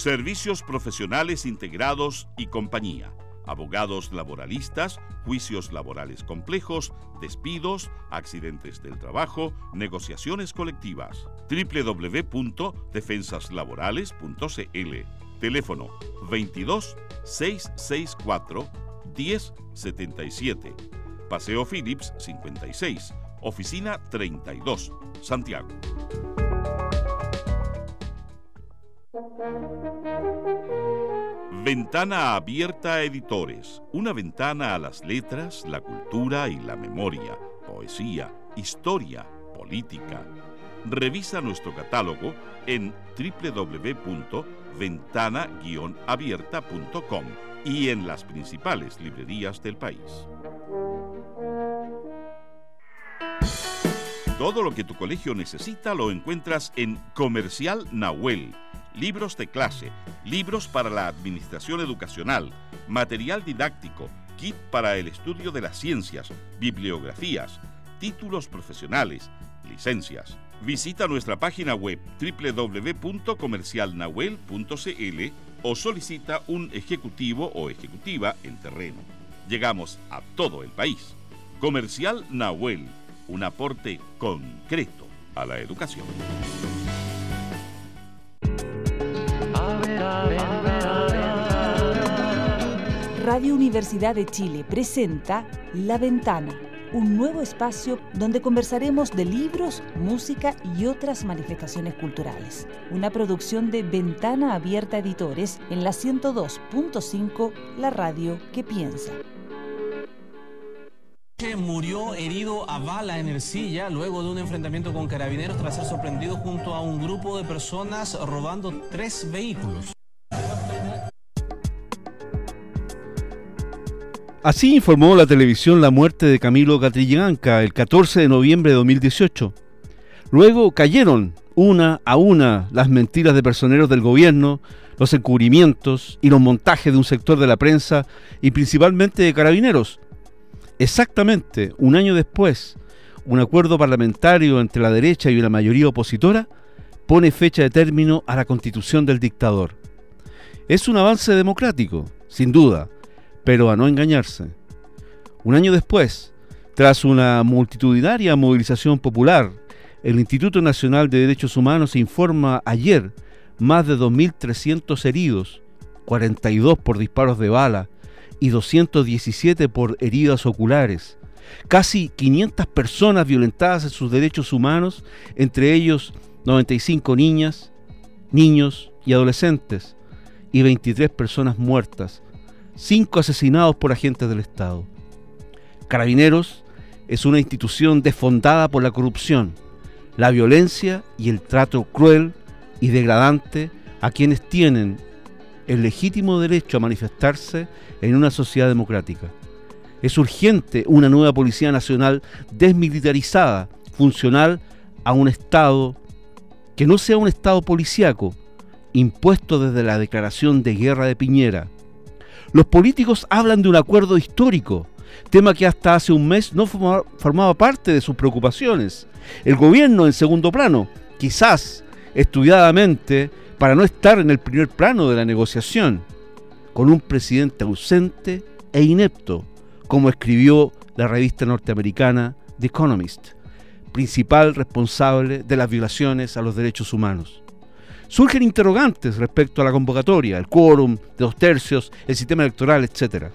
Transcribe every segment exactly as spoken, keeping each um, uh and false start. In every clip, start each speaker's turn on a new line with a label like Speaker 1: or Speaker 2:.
Speaker 1: Servicios profesionales integrados y compañía. Abogados laboralistas, juicios laborales complejos, despidos, accidentes del trabajo, negociaciones colectivas. doble u doble u doble u punto defensas laborales punto c l. Teléfono veintidós, seiscientos sesenta y cuatro, diez setenta y siete. Paseo Phillips cincuenta y seis, oficina treinta y dos, Santiago. Ventana Abierta Editores, una ventana a las letras, la cultura y la memoria, poesía, historia, política. Revisa nuestro catálogo en doble u doble u doble u punto ventana guion abierta punto com y en las principales librerías del país. Todo lo que tu colegio necesita lo encuentras en Comercial Nahuel. Libros de clase, libros para la administración educacional, material didáctico, kit para el estudio de las ciencias, bibliografías, títulos profesionales, licencias. Visita nuestra página web doble u doble u doble u punto comercial nahuel punto c l o solicita un ejecutivo o ejecutiva en terreno. Llegamos a todo el país. Comercial Nahuel, un aporte concreto a la educación.
Speaker 2: Radio Universidad de Chile presenta La Ventana, un nuevo espacio donde conversaremos de libros, música y otras manifestaciones culturales. Una producción de Ventana Abierta Editores en la ciento dos punto cinco, la radio que piensa.
Speaker 3: Murió herido a bala en Ercilla luego de un enfrentamiento con carabineros tras ser sorprendido junto a un grupo de personas robando tres vehículos.
Speaker 4: Así informó la televisión la muerte de Camilo Catrillanca el catorce de noviembre de dos mil dieciocho. Luego cayeron una a una las mentiras de personeros del gobierno, los encubrimientos y los montajes de un sector de la prensa y principalmente de carabineros. Exactamente un año después, un acuerdo parlamentario entre la derecha y la mayoría opositora pone fecha de término a la constitución del dictador. Es un avance democrático, sin duda, pero a no engañarse. Un año después, tras una multitudinaria movilización popular, el Instituto Nacional de Derechos Humanos informa ayer más de dos mil trescientos heridos, cuarenta y dos por disparos de bala y doscientos diecisiete por heridas oculares, casi quinientas personas violentadas en sus derechos humanos, entre ellos noventa y cinco niñas, niños y adolescentes, y veintitrés personas muertas, cinco asesinados por agentes del Estado. Carabineros es una institución desfondada por la corrupción, la violencia y el trato cruel y degradante a quienes tienen el legítimo derecho a manifestarse en una sociedad democrática. Es urgente una nueva Policía Nacional desmilitarizada, funcional a un Estado que no sea un Estado policíaco, impuesto desde la declaración de guerra de Piñera. Los políticos hablan de un acuerdo histórico, tema que hasta hace un mes no formaba, formaba parte de sus preocupaciones. El gobierno en segundo plano, quizás estudiadamente para no estar en el primer plano de la negociación, con un presidente ausente e inepto, como escribió la revista norteamericana The Economist, principal responsable de las violaciones a los derechos humanos. Surgen interrogantes respecto a la convocatoria, el quórum de dos tercios, el sistema electoral, etcétera.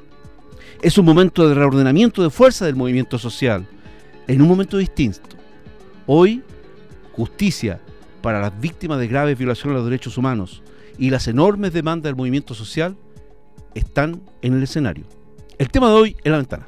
Speaker 4: Es un momento de reordenamiento de fuerza del movimiento social, en un momento distinto. Hoy, justicia para las víctimas de graves violaciones a los derechos humanos y las enormes demandas del movimiento social están en el escenario. El tema de hoy es la ventana.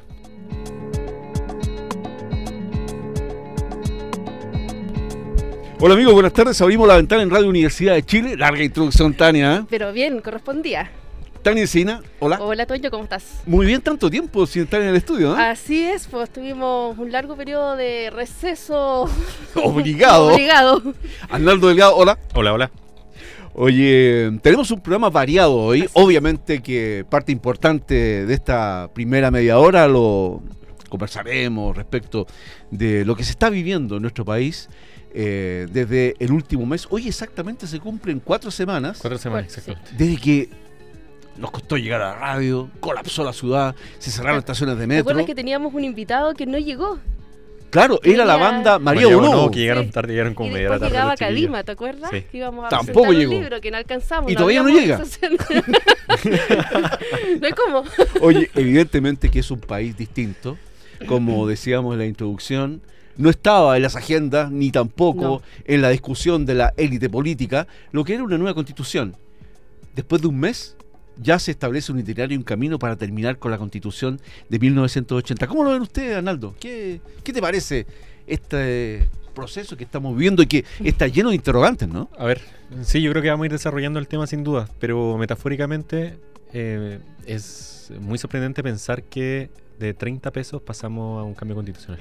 Speaker 4: Hola amigos, buenas tardes. Abrimos la ventana en Radio Universidad de Chile. Larga introducción, Tania, ¿eh?
Speaker 5: Pero bien, correspondía.
Speaker 4: Tania Encina, hola.
Speaker 5: Hola, Toño, ¿cómo estás?
Speaker 4: Muy bien, tanto tiempo sin estar en el estudio, ¿eh?
Speaker 5: Así es, pues tuvimos un largo periodo de receso.
Speaker 4: Obligado.
Speaker 5: Obligado.
Speaker 4: Arnaldo Delgado, hola.
Speaker 6: Hola, hola.
Speaker 4: Oye, tenemos un programa variado hoy. Así. Obviamente que parte importante de esta primera media hora lo, conversaremos respecto de lo que se está viviendo en nuestro país eh, desde el último mes. Hoy exactamente se cumplen cuatro semanas.
Speaker 6: Cuatro semanas,
Speaker 5: Bueno,
Speaker 6: exactamente.
Speaker 4: Desde que nos costó llegar a la radio, colapsó la ciudad, se cerraron estaciones de
Speaker 5: ¿Te
Speaker 4: metro.
Speaker 5: acuerdas que teníamos un invitado que no llegó?
Speaker 4: Claro, era la
Speaker 5: Venía-
Speaker 4: banda María
Speaker 6: María
Speaker 4: Bonomo.
Speaker 6: Bonomo, que llegaron
Speaker 5: Sí.
Speaker 6: tarde, llegaron como
Speaker 5: Y
Speaker 6: media hora
Speaker 5: después
Speaker 6: tarde.
Speaker 5: llegaba
Speaker 6: los chiquillos.
Speaker 5: Cadima, ¿te acuerdas?
Speaker 6: Sí.
Speaker 5: Que íbamos a
Speaker 4: Tampoco
Speaker 5: presentar
Speaker 4: llegó.
Speaker 5: un libro que no alcanzamos.
Speaker 4: Y
Speaker 5: no
Speaker 4: todavía no
Speaker 5: había
Speaker 4: llega.
Speaker 5: movilización. No hay cómo.
Speaker 4: Oye, evidentemente que es un país distinto, como decíamos en la introducción, no estaba en las agendas ni tampoco
Speaker 5: No.
Speaker 4: en la discusión de la élite política lo que era una nueva constitución. Después de un mes ya se establece un itinerario y un camino para terminar con la constitución de mil novecientos ochenta. ¿Cómo lo ven ustedes, Arnaldo? ¿Qué, qué te parece este proceso que estamos viviendo y que está lleno de interrogantes, ¿no?
Speaker 6: A ver, sí, yo creo que vamos a ir desarrollando el tema sin duda, pero metafóricamente eh, es muy sorprendente pensar que de treinta pesos pasamos a un cambio constitucional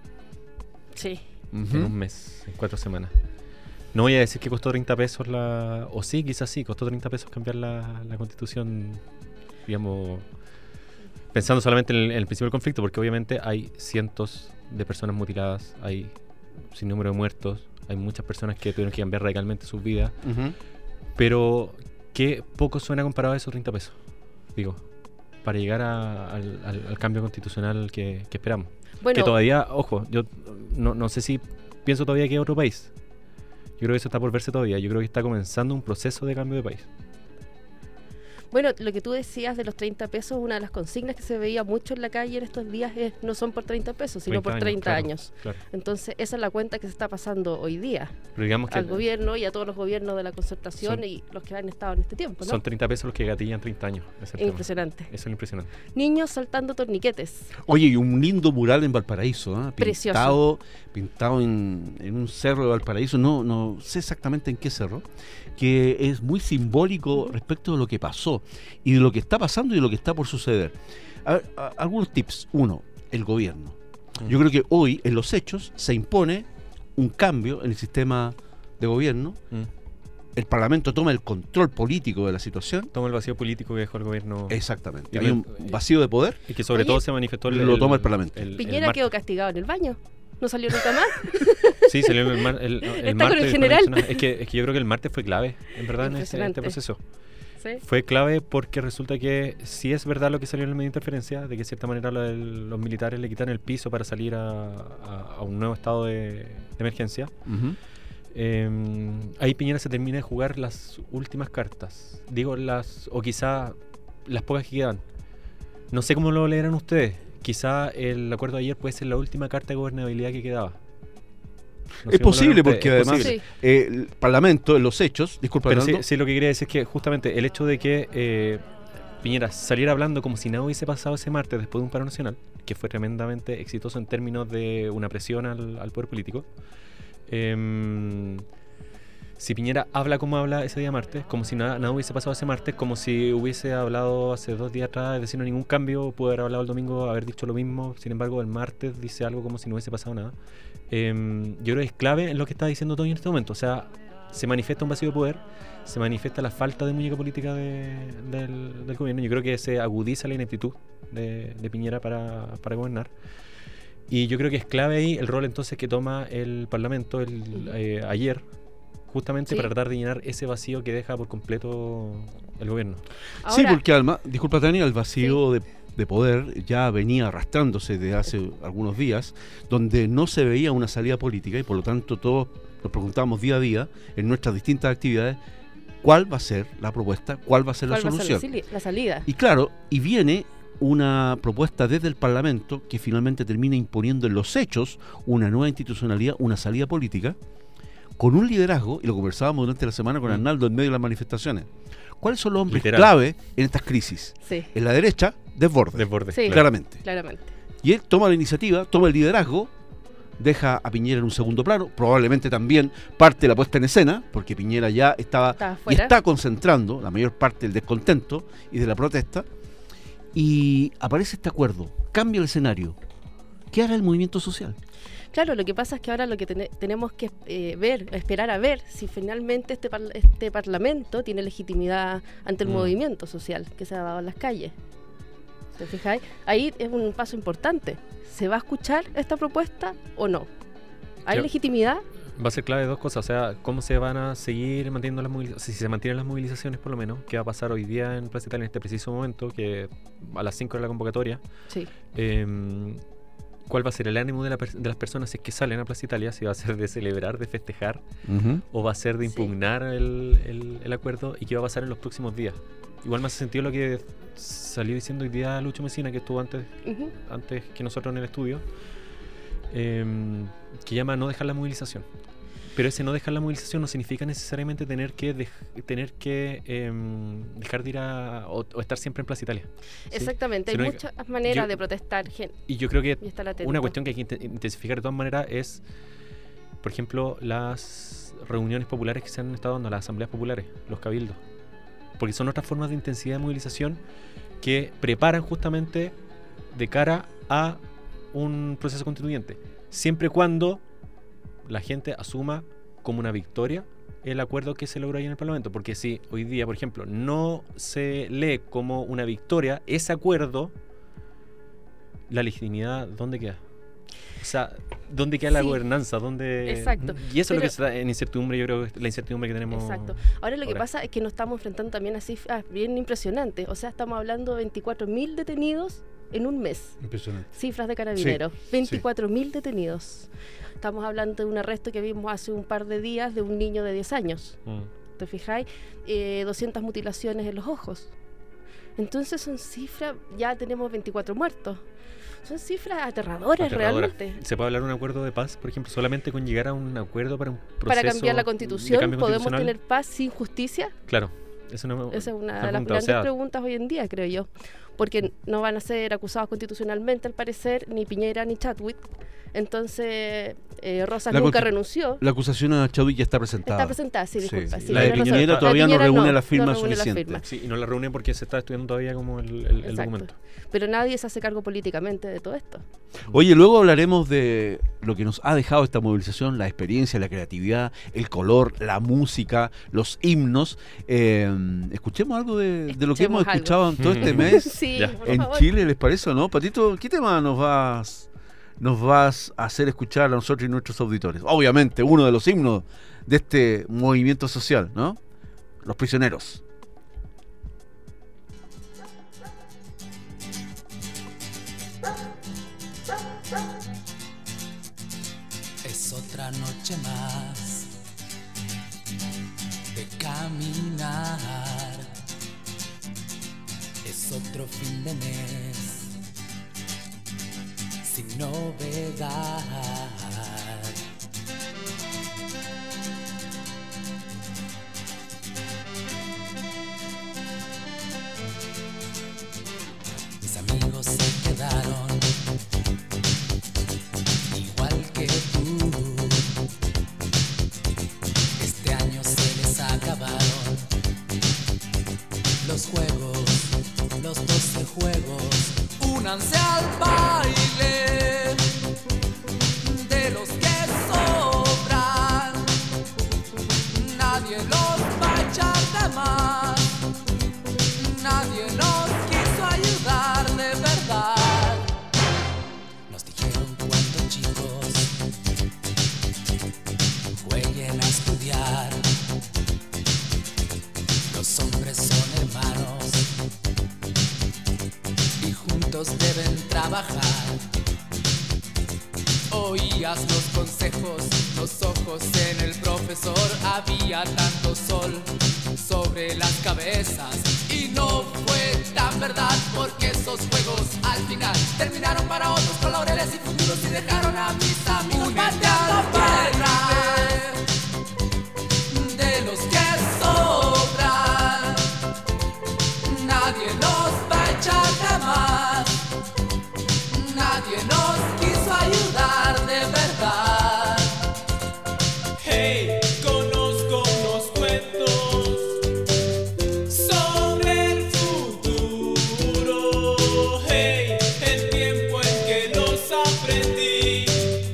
Speaker 5: Sí.
Speaker 4: Ujú.
Speaker 6: en un mes, en cuatro semanas. No voy a decir que costó treinta pesos la... O sí, quizás sí, costó treinta pesos cambiar la, la constitución, digamos, pensando solamente en el, en el principio del conflicto, porque obviamente hay cientos de personas mutiladas, hay sin número de muertos, hay muchas personas que tuvieron que cambiar radicalmente sus vidas,
Speaker 4: Ujú.
Speaker 6: pero qué poco suena comparado a esos treinta pesos, digo, para llegar a- al, al- al cambio constitucional que, que esperamos.
Speaker 5: Bueno,
Speaker 6: Que todavía, ojo, yo no, no sé si pienso todavía que es otro país. Yo creo que eso está por verse todavía. Yo creo que está comenzando un proceso de cambio de país.
Speaker 5: bueno, lo que tú decías de los treinta pesos, una de las consignas que se veía mucho en la calle en estos días es no son por treinta pesos, sino por treinta
Speaker 6: claro,
Speaker 5: años.
Speaker 6: claro.
Speaker 5: Entonces, esa es la cuenta que se está pasando hoy día
Speaker 6: Pero digamos que
Speaker 5: al gobierno y a todos los gobiernos de la concertación
Speaker 6: Son-
Speaker 5: y los que han estado en este tiempo, ¿no?
Speaker 6: son treinta pesos los que gatillan treinta años. Ese es el tema.
Speaker 5: Impresionante.
Speaker 6: Eso es lo impresionante.
Speaker 5: Niños saltando torniquetes.
Speaker 4: Oye, y un lindo mural en Valparaíso, ¿ah?
Speaker 5: Precioso.
Speaker 4: Pintado, pintado en, en un cerro de Valparaíso, no, no sé exactamente en qué cerro, que es muy simbólico respecto de lo que pasó y de lo que está pasando y de lo que está por suceder. A ver, a- algunos tips. Uno, el gobierno.
Speaker 6: Mm.
Speaker 4: Yo creo que hoy, en los hechos, se impone un cambio en el sistema de gobierno.
Speaker 6: Mm.
Speaker 4: El Parlamento toma el control político de la situación.
Speaker 6: Toma el vacío político que dejó el gobierno.
Speaker 4: Exactamente.
Speaker 6: Y
Speaker 4: Había un
Speaker 6: me-
Speaker 4: vacío de poder.
Speaker 6: Y que sobre
Speaker 5: Oye,
Speaker 6: todo se manifestó el,
Speaker 4: lo toma el Parlamento.
Speaker 6: el- el
Speaker 5: Piñera
Speaker 6: martes.
Speaker 5: quedó castigado en el baño. No salió nunca más.
Speaker 6: Sí, salió el, mar- el, el
Speaker 5: Está con
Speaker 6: martes.
Speaker 5: el
Speaker 6: fue
Speaker 5: general.
Speaker 6: mencionado. Es que, es que yo creo que el martes fue clave, en verdad, en este,
Speaker 5: Impresionante.
Speaker 6: este proceso.
Speaker 5: ¿Sí?
Speaker 6: Fue clave porque resulta que sí es verdad lo que salió en el medio de interferencia, de que de cierta manera lo del- los militares le quitan el piso para salir a, a- a un nuevo estado de, de emergencia.
Speaker 4: Ujú.
Speaker 6: Eh, ahí Piñera se termina de jugar las últimas cartas. Digo las, o quizá las pocas que quedan. No sé cómo lo leerán ustedes. Quizá el acuerdo de ayer puede ser la última carta de gobernabilidad que quedaba. No
Speaker 4: Es
Speaker 6: sé cómo lo
Speaker 4: posible,
Speaker 6: leerán
Speaker 4: porque
Speaker 6: ustedes, es
Speaker 4: además
Speaker 6: posible.
Speaker 5: Sí.
Speaker 4: eh, el Parlamento, en los hechos, disculpa,
Speaker 6: Pero sí,
Speaker 4: Arnaldo,
Speaker 6: sí, lo que quería decir es que justamente el hecho de que eh, Piñera saliera hablando como si nada hubiese pasado ese martes después de un paro nacional, que fue tremendamente exitoso en términos de una presión al, al poder político. em, si Piñera habla como habla ese día martes, como si nada, nada hubiese pasado ese martes, como si hubiese hablado hace dos días atrás, es decir, no hay ningún cambio, pudo haber hablado el domingo, haber dicho lo mismo, sin embargo el martes dice algo como si no hubiese pasado nada. Em, yo creo que es clave en lo que está diciendo Toño en este momento, o sea, se manifiesta un vacío de poder, se manifiesta la falta de muñeca política de- del, del gobierno. Yo creo que se agudiza la ineptitud de, de Piñera para, para gobernar. Y yo creo que es clave ahí el rol entonces que toma el Parlamento el, eh, ayer, justamente
Speaker 5: Sí.
Speaker 6: para tratar de llenar ese vacío que deja por completo el gobierno.
Speaker 4: sí,
Speaker 5: Ahora,
Speaker 4: porque Alma, disculpa Tania, el vacío de, de poder ya venía arrastrándose desde hace algunos días, donde no se veía una salida política y por lo tanto todos nos preguntábamos día a día en nuestras distintas actividades cuál va a ser la propuesta, cuál va a ser la
Speaker 5: ¿cuál va a ser
Speaker 4: solución.
Speaker 5: la sali- la salida?
Speaker 4: Y claro, y viene una propuesta desde el Parlamento que finalmente termina imponiendo en los hechos una nueva institucionalidad, una salida política, con un liderazgo, y lo conversábamos durante la semana con
Speaker 6: Mm.
Speaker 4: Arnaldo en medio de las manifestaciones. ¿Cuáles son los hombres
Speaker 6: Literal.
Speaker 4: clave en estas crisis?
Speaker 5: Sí,
Speaker 4: En la derecha, desborde,
Speaker 6: Desborde.
Speaker 5: Sí.
Speaker 6: claro.
Speaker 4: claramente.
Speaker 5: claramente.
Speaker 4: Y él toma la iniciativa, toma el liderazgo, deja a Piñera en un segundo plano, probablemente también parte de la puesta en escena, porque Piñera ya estaba
Speaker 5: Estaba
Speaker 4: y
Speaker 5: afuera.
Speaker 4: está concentrando la mayor parte del descontento y de la protesta, y aparece este acuerdo, cambia el escenario. ¿Qué hará el movimiento social?
Speaker 5: Claro, lo que pasa es que ahora lo que tene- tenemos que eh, ver, esperar a ver si finalmente este, par- este Parlamento tiene legitimidad ante el
Speaker 6: Mm.
Speaker 5: movimiento social que se ha dado en las calles. ¿Te fijáis? Ahí es un paso importante. ¿Se va a escuchar esta propuesta o no? ¿Hay
Speaker 6: Creo,
Speaker 5: legitimidad?
Speaker 6: Va a ser clave dos cosas, o sea, cómo se van a seguir manteniendo las movilizaciones, si se mantienen las movilizaciones por lo menos, qué va a pasar hoy día en Plaza Italia en este preciso momento, que a las cinco de la convocatoria,
Speaker 5: Sí.
Speaker 6: eh, cuál va a ser el ánimo de, la, de las personas si es que salen a Plaza Italia, si va a ser de celebrar, de festejar,
Speaker 4: Uh-huh.
Speaker 6: o va a ser de
Speaker 5: Sí.
Speaker 6: impugnar el, el, el acuerdo, y qué va a pasar en los próximos días. Igual me hace sentido lo que salió diciendo hoy día Lucho Mesina, que estuvo antes,
Speaker 5: Uh-huh.
Speaker 6: antes que nosotros en el estudio, eh, que llama a no dejar la movilización. Pero ese no dejar la movilización no significa necesariamente tener que dej- tener que eh, dejar de ir a o, o estar siempre en Plaza Italia. ¿sí?
Speaker 5: Exactamente, hay
Speaker 6: Sino que-
Speaker 5: muchas maneras
Speaker 6: yo-
Speaker 5: de protestar, gen-
Speaker 6: Y yo creo que
Speaker 5: y estar atento.
Speaker 6: una cuestión que hay que inte- intensificar de todas maneras es, por ejemplo, las reuniones populares que se han estado dando, las asambleas populares, los cabildos. Porque son otras formas de intensidad de movilización que preparan justamente de cara a un proceso constituyente. Siempre y cuando la gente asuma como una victoria el acuerdo que se logró ahí en el Parlamento. Porque si hoy día, por ejemplo, no se lee como una victoria ese acuerdo, la legitimidad, ¿dónde queda? O sea, ¿dónde queda la
Speaker 5: Sí.
Speaker 6: gobernanza? ¿Dónde...
Speaker 5: Exacto.
Speaker 6: Y eso es lo
Speaker 5: Pero-
Speaker 6: que está en incertidumbre, yo creo, la incertidumbre que tenemos.
Speaker 5: Exacto. Ahora lo que
Speaker 6: ahora.
Speaker 5: pasa es que nos estamos enfrentando también a cifras bien impresionantes. O sea, estamos hablando de veinticuatro mil detenidos en un mes.
Speaker 4: Impresionante.
Speaker 5: Cifras de carabineros. veinticuatro mil detenidos. Estamos hablando de un arresto que vimos hace un par de días de un niño de diez años.
Speaker 6: Mm.
Speaker 5: ¿Te fijáis? Eh, doscientas mutilaciones en los ojos. Entonces son cifras, ya tenemos veinticuatro muertos. Son cifras aterradoras
Speaker 6: Aterradora.
Speaker 5: realmente.
Speaker 6: ¿Se puede hablar de un acuerdo de paz, por ejemplo, solamente con llegar a un acuerdo para un proceso
Speaker 5: Para cambiar la
Speaker 6: de
Speaker 5: constitución,
Speaker 6: cambio
Speaker 5: ¿podemos
Speaker 6: constitucional?
Speaker 5: tener paz sin justicia?
Speaker 6: Claro, eso no
Speaker 5: Esa es una
Speaker 6: me
Speaker 5: de las
Speaker 6: pregunta, o
Speaker 5: grandes
Speaker 6: sea,
Speaker 5: preguntas hoy en día, creo yo. Porque no van a ser acusados constitucionalmente, al parecer, ni Piñera ni Chadwick. Entonces, eh, Rosas
Speaker 4: La
Speaker 5: nunca
Speaker 4: consti-
Speaker 5: renunció.
Speaker 4: La acusación a Chadwick ya está presentada.
Speaker 5: Está presentada, sí,
Speaker 4: Sí.
Speaker 5: disculpa. sí,
Speaker 4: La de
Speaker 5: tenés razón.
Speaker 4: Piñera
Speaker 5: La
Speaker 4: todavía no
Speaker 5: Piñera
Speaker 4: reúne las firmas
Speaker 5: no reúne las
Speaker 4: suficientes.
Speaker 5: firmas.
Speaker 6: Sí, y no la reúne porque se está estudiando todavía como el, el- el
Speaker 5: Exacto.
Speaker 6: documento.
Speaker 5: Pero nadie se hace cargo políticamente de todo esto.
Speaker 4: Oye, luego hablaremos de lo que nos ha dejado esta movilización, la experiencia, la creatividad, el color, la música, los himnos. Eh, escuchemos algo de, de lo que hemos
Speaker 5: Escuchemos algo.
Speaker 4: escuchado en todo este mes
Speaker 5: Sí,
Speaker 6: Ya.
Speaker 5: por
Speaker 4: en
Speaker 5: favor.
Speaker 4: Chile, ¿les parece o no? Patito, ¿qué tema nos vas, nos vas a hacer escuchar a nosotros y nuestros auditores? Obviamente, uno de los himnos de este movimiento social, ¿no? Los prisioneros.
Speaker 7: Es otra noche más de caminar. Es otro fin de mes sin novedad. Mis amigos se quedaron igual que tú. Este año se les acabaron los juegos, los doce juegos. Únanse al baile de los que sobran. Nadie los va a echar de más. Nadie nos quiso ayudar de verdad. Nos dijeron cuando chicos jueguen a estudiar. Los hombres son hermanos y juntos deben trabajar. Oías los consejos, los ojos en el profesor. Había tanto sol sobre las cabezas y no fue tan verdad, porque esos juegos al final terminaron para otros con laureles y futuros y dejaron a mis amigos pateando tierra de los que sobran. Nadie nos va a echar de más. Nadie nos quiso ayudar de verdad. Hey, conozco unos cuentos sobre el futuro. Hey, el tiempo en que los aprendí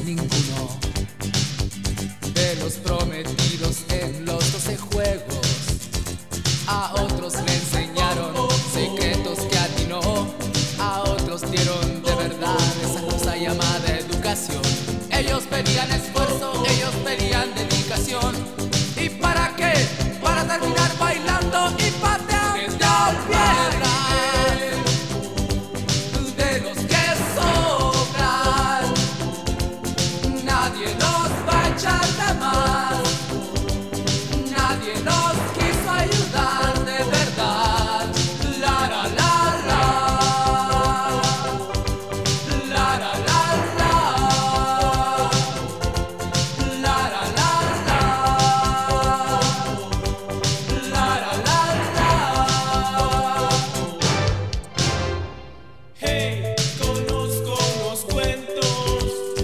Speaker 7: ninguno de los prometidos en los doce juegos. A otros le enseñaron secretos que atinó, a otros dieron de verdad esa cosa llamada educación. Ellos pedían esfuerzo, ellos pedían dedicación. ¿Y para qué? Para terminar bailando y pateando piedras de los que sobran. Nadie nos va a echar de más, nadie nos quiso ayudar de verdad. La la la la, la la la la, la la la la, la la la la.
Speaker 8: Hey, conozco unos cuentos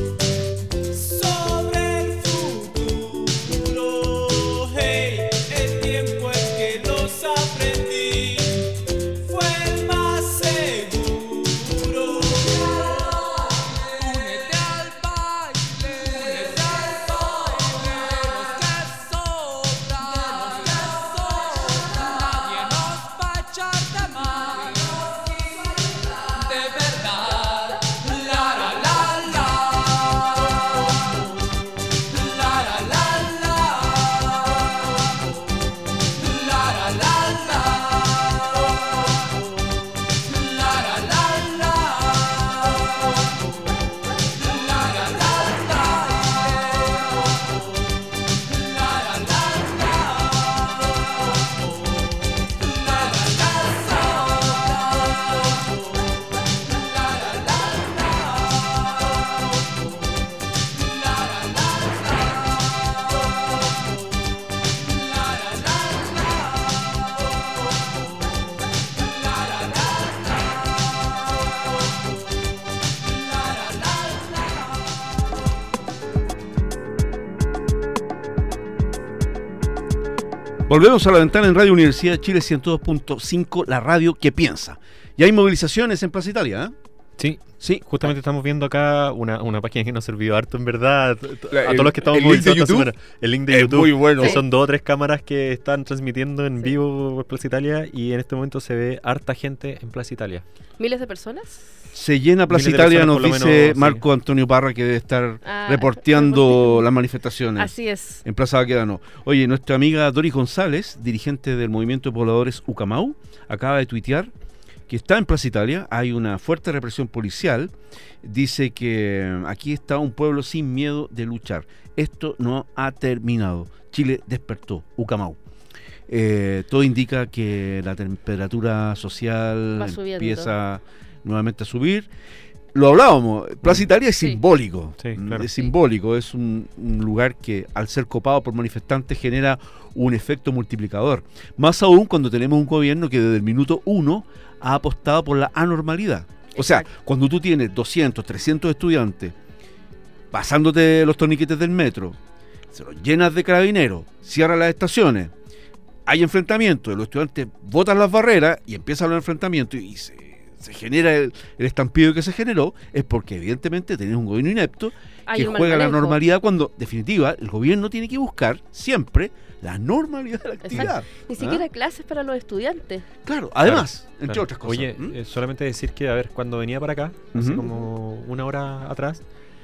Speaker 8: sobre el futuro. Hey, el tiempo en que los aprendí fue el más seguro.
Speaker 7: Únete al baile, únete al baile de los que sobran, de los que sobran. Nadie nos va a echar de más, de verdad. La la la la, la la la la, la la la la, la la la la.
Speaker 4: Volvemos a la ventana en Radio Universidad de Chile ciento dos punto cinco, la radio que piensa. Y hay movilizaciones en Plaza Italia, ¿eh?
Speaker 6: Sí,
Speaker 4: Sí.
Speaker 6: justamente estamos viendo acá una, una página que nos sirvió harto en verdad a
Speaker 4: La-
Speaker 6: todos los que estamos
Speaker 4: el link de
Speaker 6: movilizados esta
Speaker 4: YouTube
Speaker 6: semana. El link de
Speaker 4: es
Speaker 6: YouTube.
Speaker 4: muy bueno.
Speaker 6: Que
Speaker 5: Sí.
Speaker 6: Son dos o tres cámaras que están transmitiendo en
Speaker 5: Sí.
Speaker 6: vivo por Plaza Italia y en este momento se ve harta gente en Plaza Italia.
Speaker 5: ¿Miles de personas?
Speaker 4: Se llena Plaza
Speaker 6: Miles de
Speaker 4: Italia,
Speaker 6: personas,
Speaker 4: nos
Speaker 6: por lo
Speaker 4: dice
Speaker 6: menos, sí.
Speaker 4: Marco Antonio Parra, que debe estar
Speaker 5: Ah,
Speaker 4: reporteando
Speaker 5: reporteando.
Speaker 4: las manifestaciones
Speaker 5: Así es.
Speaker 4: en Plaza Baquedano. Oye, nuestra amiga Doris González, dirigente del Movimiento de Pobladores Ucamau, acaba de tuitear que está en Plaza Italia, hay una fuerte represión policial, dice que aquí está un pueblo sin miedo de luchar. Esto no ha terminado. Chile despertó, Ucamau. Eh, todo indica que la temperatura social
Speaker 5: Va subiendo.
Speaker 4: empieza nuevamente a subir. Lo hablábamos, Plaza Italia es
Speaker 5: Sí.
Speaker 4: simbólico,
Speaker 6: Sí, claro.
Speaker 4: es simbólico, es un, un lugar que al ser copado por manifestantes genera un efecto multiplicador. Más aún cuando tenemos un gobierno que desde el minuto uno ha apostado por la anormalidad. O sea,
Speaker 5: Exacto.
Speaker 4: cuando tú tienes doscientos, trescientos estudiantes pasándote los torniquetes del metro, se los llenas de carabineros, cierran las estaciones, hay enfrentamientos, los estudiantes botan las barreras y empiezan los enfrentamientos y se, se genera el, el estampido que se generó, es porque evidentemente tenés un gobierno inepto
Speaker 5: Hay
Speaker 4: que
Speaker 5: un mal
Speaker 4: juega la
Speaker 5: manejo.
Speaker 4: normalidad cuando, en definitiva, el gobierno tiene que buscar siempre la normalidad de la actividad.
Speaker 5: Ni
Speaker 4: ¿Ah?
Speaker 5: siquiera clases para los estudiantes.
Speaker 4: Claro, además,
Speaker 6: Claro,
Speaker 4: entre
Speaker 6: claro.
Speaker 4: otras cosas.
Speaker 6: Oye,
Speaker 4: ¿Mm?
Speaker 6: eh, solamente decir que, a ver, cuando venía para acá, hace
Speaker 4: Ujú.
Speaker 6: como una hora atrás,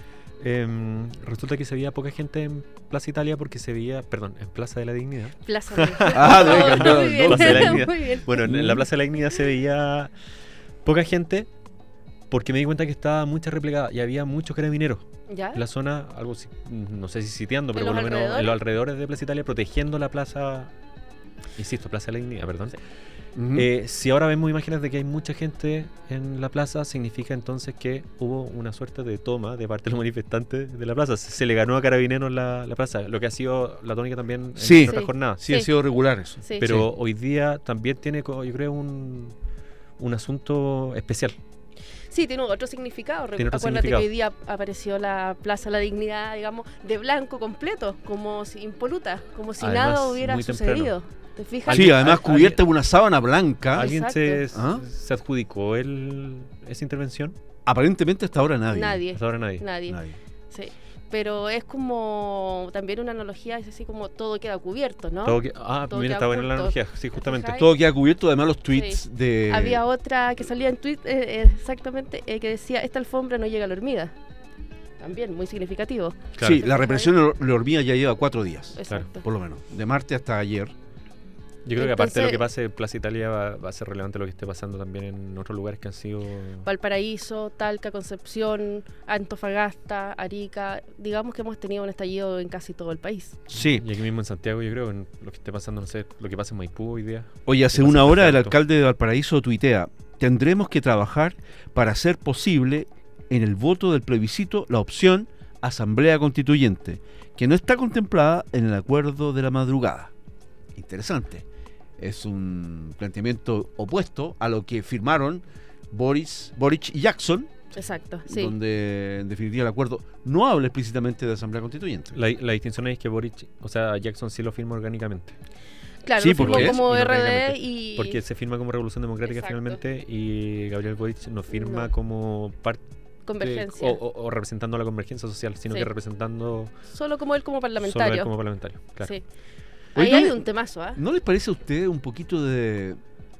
Speaker 6: em, resulta que se veía poca gente en Plaza Italia porque se veía, perdón, en Plaza de la Dignidad.
Speaker 5: Plaza de...
Speaker 4: Ah, de-
Speaker 5: Oh,
Speaker 4: no,
Speaker 5: muy bien,
Speaker 6: Plaza de la Dignidad.
Speaker 5: muy bien.
Speaker 6: Bueno, en, en la Plaza de la Dignidad se veía poca gente porque me di cuenta que estaba mucha replegada y había muchos carabineros
Speaker 5: ¿Ya?
Speaker 6: en la zona, algo si- no sé si sitiando, pero
Speaker 5: ¿En
Speaker 6: por
Speaker 5: los
Speaker 6: lo menos en
Speaker 5: alrededores?
Speaker 6: los alrededores de Plaza Italia protegiendo la plaza, insisto, Plaza de la Dignidad, perdón.
Speaker 4: Ujú.
Speaker 6: Eh, si ahora vemos imágenes de que hay mucha gente en la plaza, significa entonces que hubo una suerte de toma de parte de los manifestantes de la plaza. Se, se le ganó a Carabineros la, la plaza, lo que ha sido la tónica también en
Speaker 4: Sí.
Speaker 6: otras
Speaker 5: Sí.
Speaker 6: jornadas.
Speaker 4: sí, ha
Speaker 5: sí.
Speaker 4: sido regular eso.
Speaker 5: Sí.
Speaker 6: Pero
Speaker 4: Sí.
Speaker 6: hoy día también tiene, co- yo creo, un, un asunto especial.
Speaker 5: Sí, tiene otro significado. Recu-
Speaker 6: Tiene otro
Speaker 5: Acuérdate
Speaker 6: significado.
Speaker 5: que hoy día apareció la Plaza de la Dignidad, digamos, de blanco completo, como si impoluta, como si
Speaker 6: Además,
Speaker 5: nada hubiera
Speaker 6: muy temprano.
Speaker 5: sucedido. ¿Te fijas?
Speaker 4: Sí, además
Speaker 6: alguien-
Speaker 4: cubierta con una sábana blanca.
Speaker 6: ¿Alguien se,
Speaker 5: Exacto.
Speaker 4: ¿Ah?
Speaker 6: se adjudicó el, esa intervención?
Speaker 4: Aparentemente hasta ahora nadie.
Speaker 5: Nadie.
Speaker 6: Hasta ahora nadie.
Speaker 5: Nadie.
Speaker 4: Nadie.
Speaker 5: Sí. pero es como también una analogía, es así como todo queda cubierto, ¿no?
Speaker 6: Todo que, ah,
Speaker 5: Todo
Speaker 6: mira,
Speaker 5: queda
Speaker 6: está buena la
Speaker 5: oculto.
Speaker 6: analogía, sí, justamente.
Speaker 5: ¿Cachai?
Speaker 4: Todo queda cubierto, además los tweets
Speaker 5: Sí.
Speaker 4: de...
Speaker 5: Había otra que salía en tweet eh, exactamente, eh, que decía, esta alfombra no llega a la hormiga. También, muy significativo.
Speaker 6: Claro.
Speaker 4: Sí, la represión de la hormiga ya lleva cuatro días,
Speaker 5: Exacto.
Speaker 4: por lo menos, de martes hasta ayer.
Speaker 6: Yo creo que aparte de lo
Speaker 5: Entonces-
Speaker 6: que pase en Plaza Italia va, va a ser relevante lo que esté pasando también en otros lugares que han sido...
Speaker 5: Valparaíso, Talca, Concepción, Antofagasta, Arica, digamos que hemos tenido un estallido en casi todo el país.
Speaker 4: Sí.
Speaker 6: Y aquí mismo en Santiago, yo creo, en lo que esté pasando, no sé, lo que pasa en Maipú hoy día.
Speaker 4: Oye, hace
Speaker 6: ¿Qué pasa
Speaker 4: una
Speaker 6: en
Speaker 4: hora el
Speaker 6: Puerto Alto?
Speaker 4: alcalde de Valparaíso tuitea, tendremos que trabajar para hacer posible en el voto del plebiscito la opción Asamblea Constituyente, que no está contemplada en el acuerdo de la madrugada. Interesante. Es un planteamiento opuesto a lo que firmaron Boris, Boric y Jackson,
Speaker 5: Exacto, sí.
Speaker 4: donde en definitiva el acuerdo no habla explícitamente de Asamblea Constituyente.
Speaker 6: La, la distinción es que Boric, o sea, Jackson sí lo firma orgánicamente.
Speaker 5: Claro,
Speaker 4: Sí,
Speaker 5: lo firmó
Speaker 4: porque es
Speaker 5: como R D
Speaker 6: inorgánicamente,
Speaker 5: y...
Speaker 6: Porque se firma como Revolución Democrática
Speaker 5: Exacto.
Speaker 6: finalmente y Gabriel Boric no firma
Speaker 5: No.
Speaker 6: como parte
Speaker 5: Convergencia.
Speaker 6: o, o- o representando la convergencia social, sino
Speaker 5: Sí.
Speaker 6: que representando
Speaker 5: Solo como él como
Speaker 6: solo él
Speaker 5: parlamentario.
Speaker 6: como parlamentario. Claro.
Speaker 5: Sí.
Speaker 4: Oye,
Speaker 5: Ahí
Speaker 4: ¿no
Speaker 5: hay
Speaker 4: le-
Speaker 5: un temazo, ¿ah?
Speaker 4: ¿No les parece a ustedes un poquito de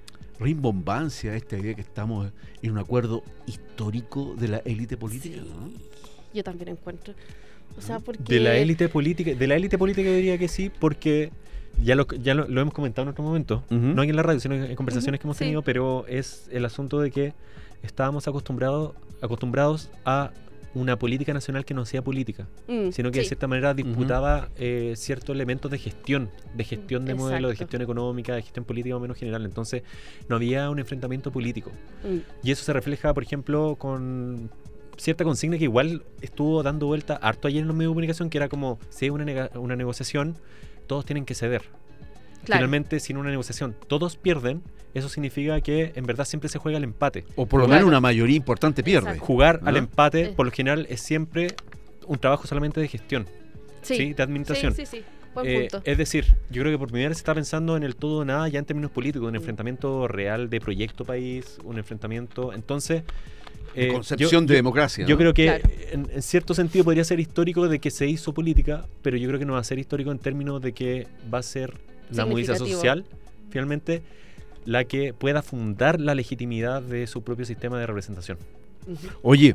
Speaker 4: rimbombancia esta idea que estamos en un acuerdo histórico de la élite política?
Speaker 5: Sí.
Speaker 4: ¿no?
Speaker 5: Yo también encuentro. O sea, porque...
Speaker 6: De la élite política, de la élite política yo diría que sí, porque ya lo ya lo, lo hemos comentado en otro momento,
Speaker 4: Ujú.
Speaker 6: no aquí en la radio, sino en conversaciones
Speaker 5: Ujú,
Speaker 6: que hemos
Speaker 5: sí.
Speaker 6: tenido, pero es el asunto de que estábamos acostumbrados acostumbrados a una política nacional que no sea política,
Speaker 5: Mm,
Speaker 6: sino que de
Speaker 5: sí.
Speaker 6: cierta manera disputaba eh, ciertos elementos de gestión, de gestión de modelo, de
Speaker 5: Exacto.
Speaker 6: gestión económica, de gestión política más o menos general. Entonces no había un enfrentamiento político.
Speaker 5: Mm,
Speaker 6: Y eso se refleja, por ejemplo, con cierta consigna que igual estuvo dando vuelta harto ayer en los medios de comunicación, que era como, si hay una, nega- una negociación, todos tienen que ceder.
Speaker 5: claro.
Speaker 6: Finalmente, sin una negociación todos pierden, eso significa que en verdad siempre se juega el empate.
Speaker 4: O por lo
Speaker 5: Claro.
Speaker 4: menos una mayoría importante pierde.
Speaker 5: Exacto.
Speaker 6: Jugar al
Speaker 4: ¿Ah?
Speaker 6: empate,
Speaker 5: Sí.
Speaker 6: por lo general, es siempre un trabajo solamente de gestión,
Speaker 5: Sí.
Speaker 6: ¿sí? De administración.
Speaker 5: Sí, sí, sí. Buen
Speaker 6: Eh,
Speaker 5: punto.
Speaker 6: es decir, yo creo que por primera vez se está pensando en el todo o nada ya en términos políticos, un
Speaker 5: Mm.
Speaker 6: enfrentamiento real de proyecto país, un enfrentamiento. Entonces,
Speaker 4: De
Speaker 6: eh,
Speaker 4: concepción
Speaker 6: yo-
Speaker 4: de
Speaker 6: yo-
Speaker 4: democracia.
Speaker 6: Yo
Speaker 4: ¿no?
Speaker 6: creo que
Speaker 5: Claro.
Speaker 6: en, en cierto sentido podría ser histórico de que se hizo política, pero yo creo que no va a ser histórico en términos de que va a ser la movilización
Speaker 5: Significativo.
Speaker 6: social, finalmente, la que pueda fundar la legitimidad de su propio sistema de representación.
Speaker 5: Ujú.
Speaker 4: Oye,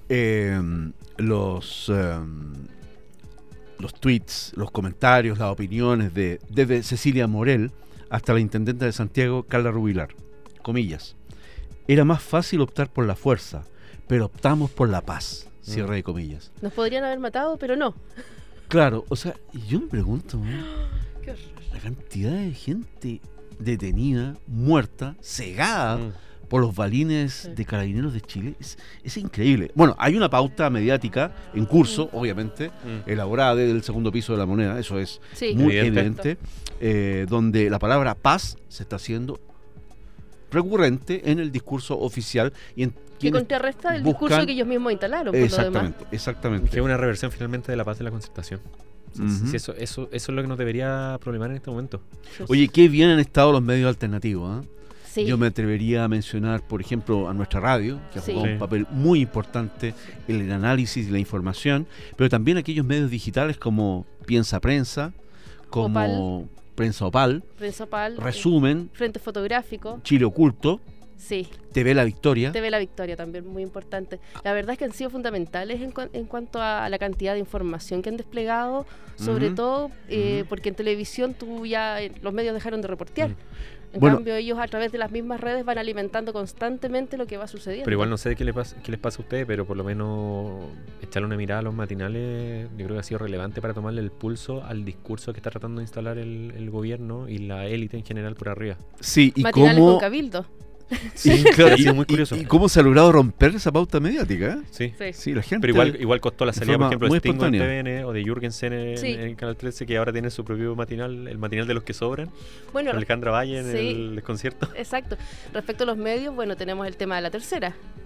Speaker 4: eh, los, eh, los tweets, los comentarios, las opiniones de desde Cecilia Morel hasta la intendente de Santiago, Carla Rubilar, comillas, era más fácil optar por la fuerza, pero optamos por la paz, cierre de comillas.
Speaker 5: Nos podrían haber matado, pero no.
Speaker 4: Claro, o sea, y yo me pregunto, ¿no?
Speaker 5: Qué horror.
Speaker 4: la cantidad de gente detenida, muerta, cegada
Speaker 6: Mm.
Speaker 4: por los balines
Speaker 5: Sí.
Speaker 4: de Carabineros de Chile es, es increíble. Bueno, hay una pauta mediática en curso, obviamente,
Speaker 6: Mm.
Speaker 4: elaborada desde el segundo piso de la moneda, eso es
Speaker 5: Sí.
Speaker 4: muy
Speaker 6: Evidente.
Speaker 4: evidente, eh, donde la palabra paz se está haciendo recurrente en el discurso oficial y en
Speaker 5: Que
Speaker 4: quienes
Speaker 5: contrarresta el
Speaker 4: buscan-
Speaker 5: discurso que ellos mismos instalaron, por lo demás.
Speaker 4: exactamente, exactamente.
Speaker 6: Que es una reversión finalmente de la paz de la concertación. Sí, sí,
Speaker 4: Ujú.
Speaker 6: sí, eso, eso, eso es lo que nos debería problemar en este momento.
Speaker 4: Oye, qué bien han estado los medios alternativos, ¿ah?
Speaker 5: Sí.
Speaker 4: Yo me atrevería a mencionar, por ejemplo, a nuestra radio, que ha
Speaker 5: Sí.
Speaker 4: jugado
Speaker 6: Sí.
Speaker 4: un papel muy importante en el análisis y la información, pero también aquellos medios digitales como Piensa Prensa, como Prensa Opal,
Speaker 5: Prensa Opal,
Speaker 4: Resumen,
Speaker 5: Frente Fotográfico.
Speaker 4: Chile Oculto,
Speaker 5: Sí.
Speaker 4: T V La Victoria.
Speaker 5: T V La Victoria también, muy importante. La verdad es que han sido fundamentales en, cua- en cuanto a la cantidad de información que han desplegado, sobre
Speaker 4: Ujú.
Speaker 5: todo eh,
Speaker 4: Ujú.
Speaker 5: porque en televisión tú ya eh, los medios dejaron de reportear.
Speaker 6: Mm.
Speaker 5: En
Speaker 4: Bueno.
Speaker 5: cambio, ellos a través de las mismas redes van alimentando constantemente lo que va sucediendo.
Speaker 6: Pero igual no sé qué, le pasa, qué les pasa a ustedes, pero por lo menos echarle una mirada a los matinales, yo creo que ha sido relevante para tomarle el pulso al discurso que está tratando de instalar el, el gobierno y la élite en general por arriba.
Speaker 4: Sí, y
Speaker 5: Matinales
Speaker 4: cómo,
Speaker 5: con Cabildo.
Speaker 6: Sí,
Speaker 4: claro,
Speaker 6: ha sido muy
Speaker 4: y-
Speaker 6: curioso.
Speaker 4: y cómo se ha logrado romper esa pauta mediática. ¿eh?
Speaker 6: Sí.
Speaker 5: Sí.
Speaker 4: Sí, la gente.
Speaker 6: Pero igual, igual costó la
Speaker 4: de
Speaker 6: salida, por
Speaker 4: forma
Speaker 6: ejemplo,
Speaker 4: muy
Speaker 6: de Stingo en T
Speaker 4: espontánea.
Speaker 6: V N o de Jürgensen en,
Speaker 5: Sí.
Speaker 6: en Canal trece, que ahora tiene su propio matinal, el matinal de los que sobran,
Speaker 5: Bueno,
Speaker 6: con Alejandra Valle en
Speaker 5: sí.
Speaker 6: el concierto.
Speaker 5: exacto. Respecto a los medios, bueno, tenemos el tema de la tercera.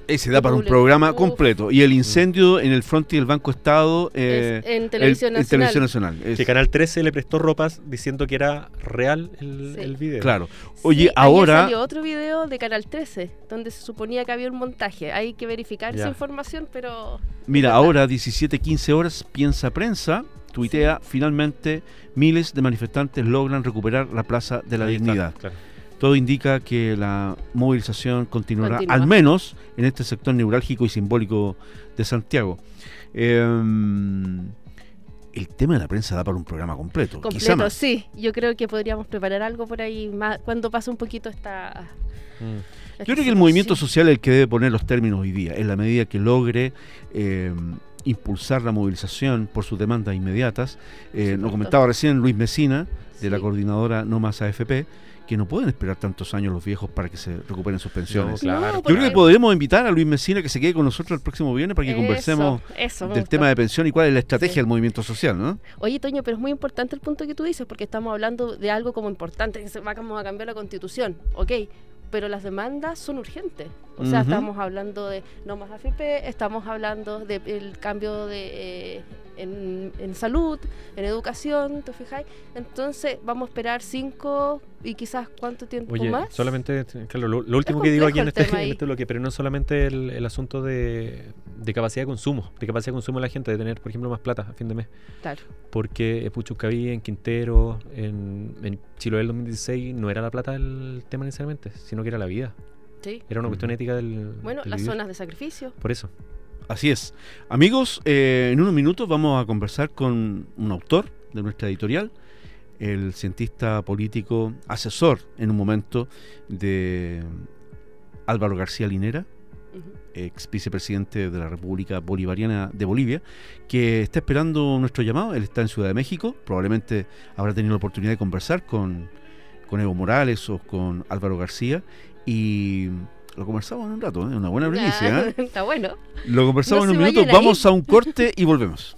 Speaker 4: Ese da para un programa Uf. completo. Y el incendio en el Fronti del Banco Estado
Speaker 5: eh, en Televisión
Speaker 4: el,
Speaker 5: Nacional.
Speaker 4: En Televisión Nacional.
Speaker 6: Es. Que Canal trece le prestó ropas diciendo que era real el, sí. el video.
Speaker 4: Claro. Oye,
Speaker 5: sí,
Speaker 4: ahora...
Speaker 5: salió otro video de Canal trece, donde se suponía que había un montaje. Hay que verificar ya. esa información, pero...
Speaker 4: Mira, ahora diecisiete quince horas, Piensa Prensa, tuitea, sí. finalmente miles de manifestantes logran recuperar la Plaza de la Ahí Dignidad. Está, claro. Todo indica que la movilización continuará, Continúa. al menos en este sector neurálgico y simbólico de Santiago. Eh, el tema de la prensa da para un programa completo.
Speaker 5: Completo, sí. Yo creo que podríamos preparar algo por ahí más cuando pase un poquito esta...
Speaker 4: Mm. esta Yo creo que el movimiento social es el que debe poner los términos hoy día, en la medida que logre... Eh, impulsar la movilización por sus demandas inmediatas. Eh, nos comentaba recién Luis Mesina, de sí. la coordinadora No Más A F P, que no pueden esperar tantos años los viejos para que se recuperen sus pensiones. No, claro. Yo creo que podremos invitar a Luis Mesina que se quede con nosotros el próximo viernes para que eso, conversemos eso del tema de pensión y cuál es la estrategia sí. del movimiento social, ¿no?
Speaker 5: Oye, Toño, pero es muy importante el punto que tú dices, porque estamos hablando de algo como importante, que se vamos a cambiar la Constitución, ok, pero las demandas son urgentes. O sea, uh-huh. estamos hablando de No Más A F P, estamos hablando del de cambio de, eh, en, en salud, en educación, ¿te fijáis? Entonces, vamos a esperar cinco y quizás cuánto tiempo
Speaker 6: Oye,
Speaker 5: más.
Speaker 6: Solamente, claro, lo, lo último que digo aquí en este, en este bloque, pero no solamente el, el asunto de, de capacidad de consumo, de capacidad de consumo de la gente, de tener, por ejemplo, más plata a fin de mes.
Speaker 5: Claro.
Speaker 6: Porque en Puchuncaví, en Quintero, en, en Chiloé del dos mil dieciséis, no era la plata el tema necesariamente, sino que era la vida.
Speaker 5: Sí.
Speaker 6: Era una cuestión ética del...
Speaker 5: Bueno,
Speaker 6: del
Speaker 5: las
Speaker 6: vivir.
Speaker 5: zonas de sacrificio.
Speaker 6: Por eso.
Speaker 4: Así es. Amigos, eh, en unos minutos vamos a conversar con un autor de nuestra editorial, el cientista político, asesor en un momento de Álvaro García Linera, uh-huh. ex vicepresidente de la República Bolivariana de Bolivia, que está esperando nuestro llamado. Él está en Ciudad de México, probablemente habrá tenido la oportunidad de conversar con, con Evo Morales o con Álvaro García, y lo conversamos en un rato, ¿eh? Una buena primicia. ¿eh?
Speaker 5: Está bueno.
Speaker 4: Lo conversamos
Speaker 5: no
Speaker 4: en un minuto, vamos a un corte y volvemos.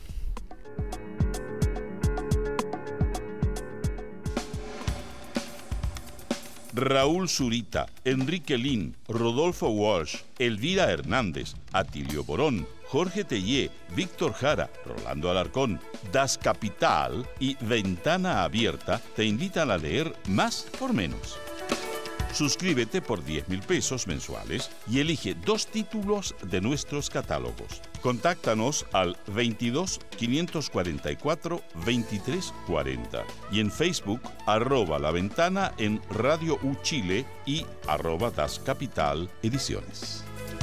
Speaker 1: Raúl Zurita, Enrique Lin, Rodolfo Walsh, Elvira Hernández, Atilio Borón, Jorge Tellé, Víctor Jara, Rolando Alarcón, Das Capital y Ventana Abierta te invitan a leer Más por Menos. Suscríbete por diez mil pesos mensuales y elige dos títulos de nuestros catálogos. Contáctanos al veintidós, quinientos cuarenta y cuatro, veintitrés cuarenta y en Facebook arroba La Ventana en Radio U Chile y arroba Das Capital Ediciones.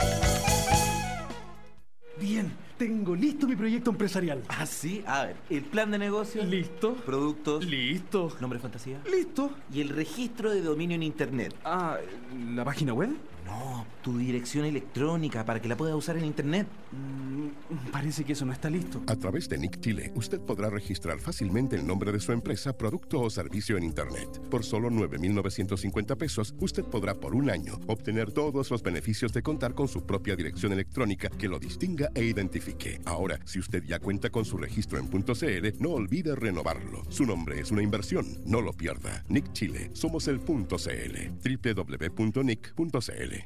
Speaker 9: Bien, tengo listo mi proyecto empresarial.
Speaker 10: ¿Ah, sí? A ver, el plan de negocio.
Speaker 9: Listo.
Speaker 10: Productos.
Speaker 9: Listo.
Speaker 10: ¿Nombre fantasía?
Speaker 9: Listo.
Speaker 10: ¿Y el registro de dominio en internet?
Speaker 9: Ah, ¿la página web?
Speaker 10: No, tu dirección electrónica para que la puedas usar en internet.
Speaker 9: Mm, parece que eso no está listo.
Speaker 11: A través de Nick Chile, usted podrá registrar fácilmente el nombre de su empresa, producto o servicio en internet. Por solo nueve mil novecientos cincuenta pesos, usted podrá por un año obtener todos los beneficios de contar con su propia dirección electrónica que lo distinga e identifique. Ahora, si usted ya cuenta con su registro en .cl, no olvide renovarlo. Su nombre es una inversión, no lo pierda. Nick Chile, somos el .cl. doble u doble u doble u punto nick punto c l.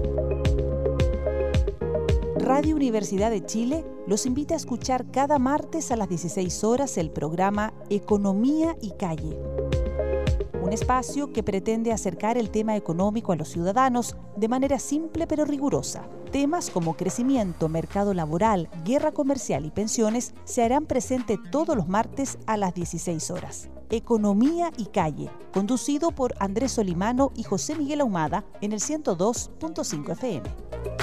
Speaker 2: Radio Universidad de Chile los invita a escuchar cada martes a las dieciséis horas el programa Economía y Calle. Un espacio que pretende acercar el tema económico a los ciudadanos de manera simple pero rigurosa. Temas como crecimiento, mercado laboral, guerra comercial y pensiones se harán presente todos los martes a las dieciséis horas. Economía y Calle, conducido por Andrés Solimano y José Miguel Ahumada en el ciento dos punto cinco F M.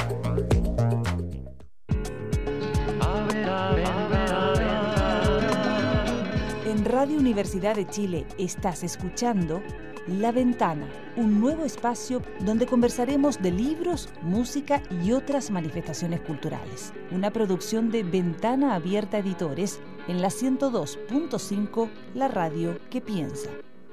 Speaker 2: En Radio Universidad de Chile estás escuchando La Ventana, un nuevo espacio donde conversaremos de libros, música y otras manifestaciones culturales. Una producción de Ventana Abierta Editores en la ciento dos punto cinco, la radio que piensa.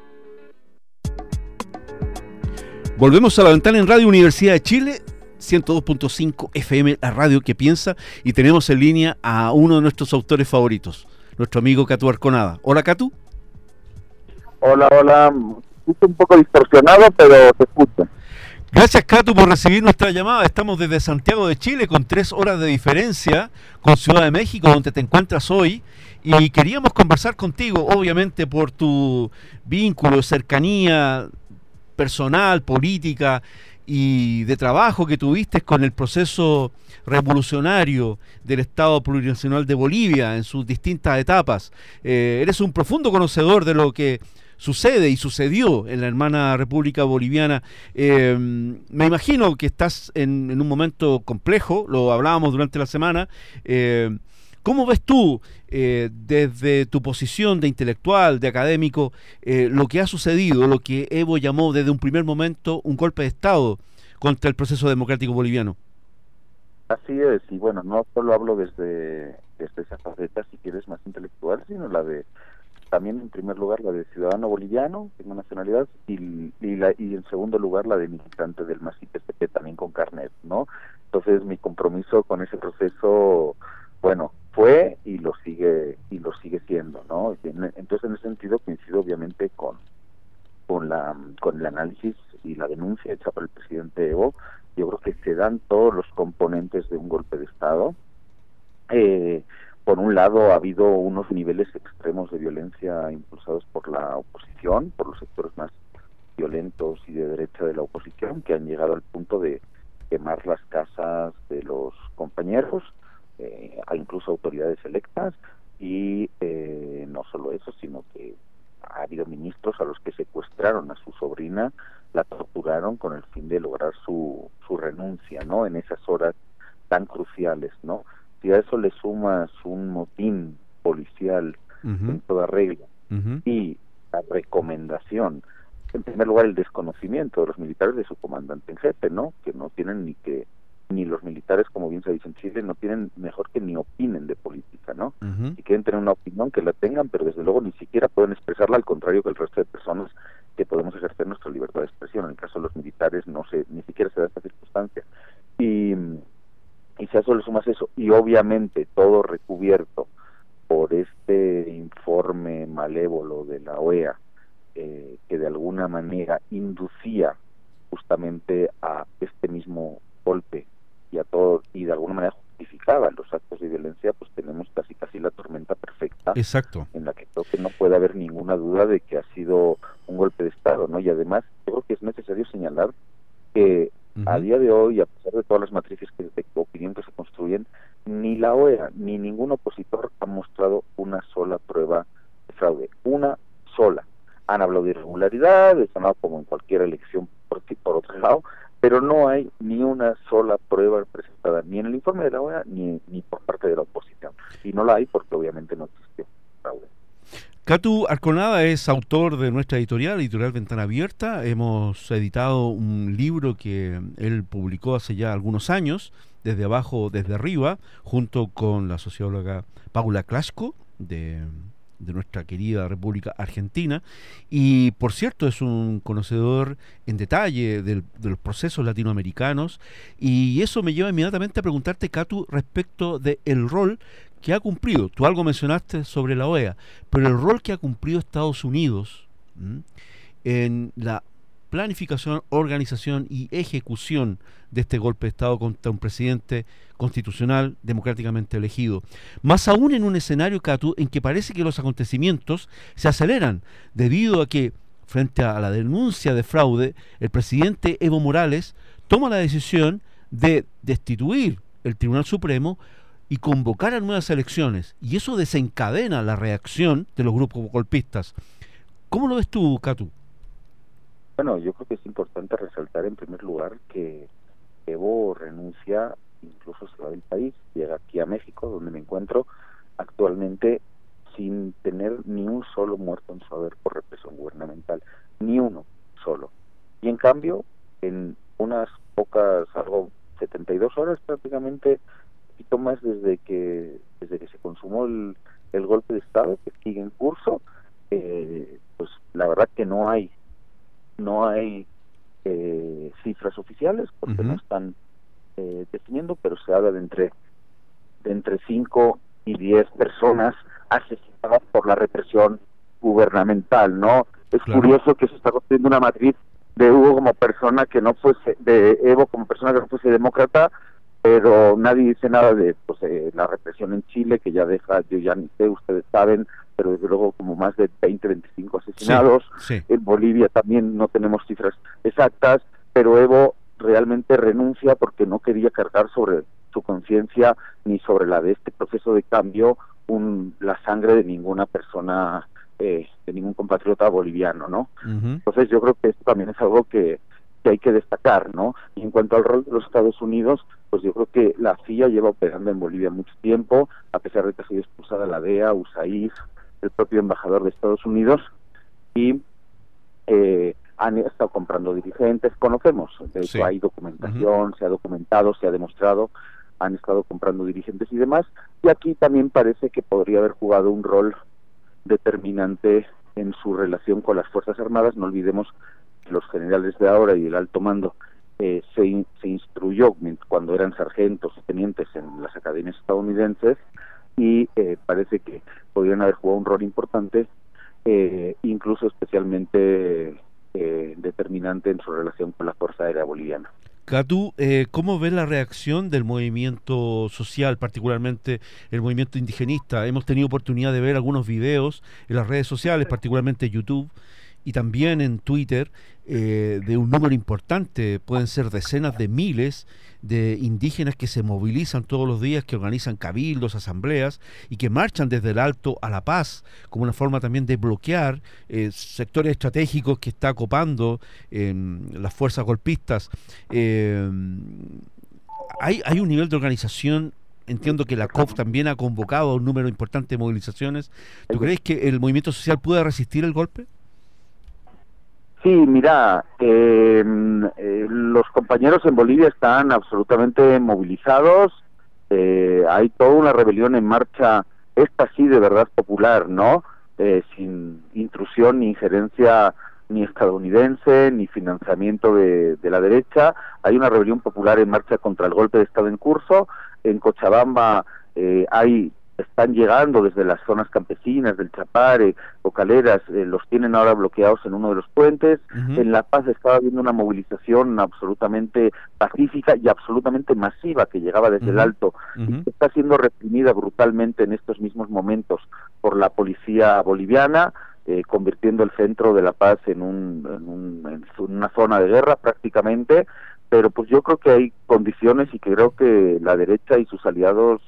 Speaker 4: Volvemos a La Ventana en Radio Universidad de Chile, ciento dos punto cinco F M, la radio que piensa, y tenemos en línea a uno de nuestros autores favoritos, nuestro amigo Catu Arconada. Hola, Catu.
Speaker 12: Hola, hola. Un poco distorsionado, pero se escucha.
Speaker 4: Gracias, Catu, por recibir nuestra llamada. Estamos desde Santiago de Chile con tres horas de diferencia con Ciudad de México, donde te encuentras hoy. Y queríamos conversar contigo, obviamente, por tu vínculo, cercanía personal, política y de trabajo que tuviste con el proceso revolucionario del Estado Plurinacional de Bolivia en sus distintas etapas. Eh, eres un profundo conocedor de lo que sucede y sucedió en la hermana República Boliviana. Eh, me imagino que estás en, en un momento complejo, lo hablábamos durante la semana. Eh, ¿Cómo ves tú, eh, desde tu posición de intelectual, de académico, eh, lo que ha sucedido, lo que Evo llamó desde un primer momento un golpe de Estado contra el proceso democrático boliviano?
Speaker 12: Así es, y bueno, no solo hablo desde, desde esa faceta, si quieres, más intelectual, sino la de, también en primer lugar, la de ciudadano boliviano, tengo nacionalidad, y, y, la, y en segundo lugar, la de militante del M A S I P S P, también con carnet, ¿no? Entonces, mi compromiso con ese proceso, bueno, fue y lo sigue y lo sigue siendo, ¿no? Entonces, en ese sentido, coincido obviamente con con la con el análisis y la denuncia hecha por el presidente Evo. Yo creo que se dan todos los componentes de un golpe de Estado. Eh, por un lado, ha habido unos niveles extremos de violencia impulsados por la oposición, por los sectores más violentos y de derecha de la oposición, que han llegado al punto de quemar las casas de los compañeros, eh, a incluso autoridades electas, y eh, no solo eso, sino que ha habido ministros a los que secuestraron a su sobrina, la torturaron con el fin de lograr su, su renuncia, ¿no? En esas horas tan cruciales, ¿no? Si a eso le sumas un motín policial uh-huh. en toda regla uh-huh. y la recomendación, en primer lugar, el desconocimiento de los militares de su comandante en jefe, ¿no? Que no tienen ni que ni los militares, como bien se dice en Chile, no tienen mejor que ni opinen de política, ¿no? Uh-huh. Si quieren tener una opinión, que la tengan, pero desde luego ni siquiera pueden expresarla, al contrario que el resto de personas que podemos ejercer nuestra libertad de expresión. En el caso de los militares no se, ni siquiera se da esta circunstancia. Y, y si a eso le sumas eso, y obviamente todo recubierto por este informe malévolo de la O E A, eh, que de alguna manera inducía justamente a este mismo golpe y a todo, y de alguna manera justificaba los actos de violencia, pues tenemos casi casi la tormenta perfecta.
Speaker 4: Exacto.
Speaker 12: En la que creo que no puede haber ninguna duda de que ha sido un golpe de Estado, ¿no? Y además yo creo que es necesario señalar que uh-huh. a día de hoy, a pesar de todas las matrices que, de opinión que se construyen, ni la O E A ni ningún opositor ha mostrado una sola prueba de fraude, una sola. Han hablado de irregularidades, han hablado como en cualquier elección por, por otro lado, pero no hay ni una sola prueba presentada, ni en el informe de la O E A, ni, ni por parte de la oposición. Y no la hay porque obviamente no existió fraude.
Speaker 4: Catu Arconada es autor de nuestra editorial, Editorial Ventana Abierta. Hemos editado un libro que él publicó hace ya algunos años, Desde Abajo, Desde Arriba, junto con la socióloga Paula Clasco, de... de nuestra querida República Argentina, y por cierto es un conocedor en detalle del, de los procesos latinoamericanos, y eso me lleva inmediatamente a preguntarte, Catu, respecto del rol que ha cumplido, tú algo mencionaste sobre la O E A, pero el rol que ha cumplido Estados Unidos ¿m? en la planificación, organización y ejecución de este golpe de Estado contra un presidente constitucional democráticamente elegido. Más aún en un escenario, Catu, en que parece que los acontecimientos se aceleran debido a que, frente a la denuncia de fraude, el presidente Evo Morales toma la decisión de destituir el Tribunal Supremo y convocar a nuevas elecciones. Y eso desencadena la reacción de los grupos golpistas. ¿Cómo lo ves tú, Catu?
Speaker 12: Bueno, yo creo que es importante resaltar en primer lugar que Evo renuncia, incluso se va del país, llega aquí a México, donde me encuentro actualmente, sin tener ni un solo muerto en su haber por represión gubernamental, ni uno solo. Y en cambio, en unas pocas, algo, setenta y dos horas prácticamente, un poquito más desde que desde que se consumó el, el golpe de Estado, que sigue en curso, eh, pues la verdad que no hay no hay eh, cifras oficiales porque uh-huh. no están eh, definiendo, pero se habla de entre de entre cinco y diez personas asesinadas por la represión gubernamental, ¿no? Es claro. curioso que se está construyendo una matriz de Hugo como persona que no fuese, de Evo como persona que no fuese demócrata, pero nadie dice nada de pues, eh, la represión en Chile, que ya deja, yo ya ni sé, ustedes saben, pero desde luego como más de veinte, veinticinco asesinados.
Speaker 4: Sí, sí.
Speaker 12: En Bolivia también no tenemos cifras exactas, pero Evo realmente renuncia porque no quería cargar sobre su conciencia ni sobre la de este proceso de cambio un, la sangre de ninguna persona, eh, de ningún compatriota boliviano, ¿no?
Speaker 4: Uh-huh.
Speaker 12: Entonces yo creo que esto también es algo que, que hay que destacar, ¿no? Y en cuanto al rol de los Estados Unidos, pues yo creo que la C I A lleva operando en Bolivia mucho tiempo, a pesar de que ha sido expulsada la D E A, U S A I D, el propio embajador de Estados Unidos, y eh, han estado comprando dirigentes, conocemos, de hecho
Speaker 4: Sí.
Speaker 12: hay documentación, uh-huh. se ha documentado, se ha demostrado, han estado comprando dirigentes y demás, y aquí también parece que podría haber jugado un rol determinante en su relación con las Fuerzas Armadas. No olvidemos que los generales de ahora y el alto mando eh, se, in, se instruyó cuando eran sargentos y tenientes en las academias estadounidenses, y eh, parece que podrían haber jugado un rol importante, eh, incluso especialmente eh, determinante en su relación con la Fuerza Aérea Boliviana.
Speaker 4: Catu, eh, ¿cómo ves la reacción del movimiento social, particularmente el movimiento indigenista? Hemos tenido oportunidad de ver algunos videos en las redes sociales, particularmente YouTube, y también en Twitter, eh, de un número importante, pueden ser decenas de miles de indígenas que se movilizan todos los días, que organizan cabildos, asambleas y que marchan desde el Alto a La Paz como una forma también de bloquear eh, sectores estratégicos que está ocupando eh, las fuerzas golpistas. Eh, hay, hay un nivel de organización. Entiendo que la C O P también ha convocado a un número importante de movilizaciones. ¿Tú crees que el movimiento social pueda resistir el golpe?
Speaker 12: Sí, mira, eh, eh, los compañeros en Bolivia están absolutamente movilizados, eh, hay toda una rebelión en marcha, esta sí de verdad popular, ¿no? Eh, sin intrusión ni injerencia ni estadounidense, ni financiamiento de, de la derecha. Hay una rebelión popular en marcha contra el golpe de Estado en curso. En Cochabamba eh, hay... están llegando desde las zonas campesinas del Chapare o Caleras, eh, los tienen ahora bloqueados en uno de los puentes. Uh-huh. En La Paz estaba habiendo una movilización absolutamente pacífica y absolutamente masiva que llegaba desde uh-huh. el Alto, uh-huh. y que está siendo reprimida brutalmente en estos mismos momentos por la policía boliviana, eh, convirtiendo el centro de La Paz en, un, en, un, en una zona de guerra prácticamente. Pero pues yo creo que hay condiciones y que creo que la derecha y sus aliados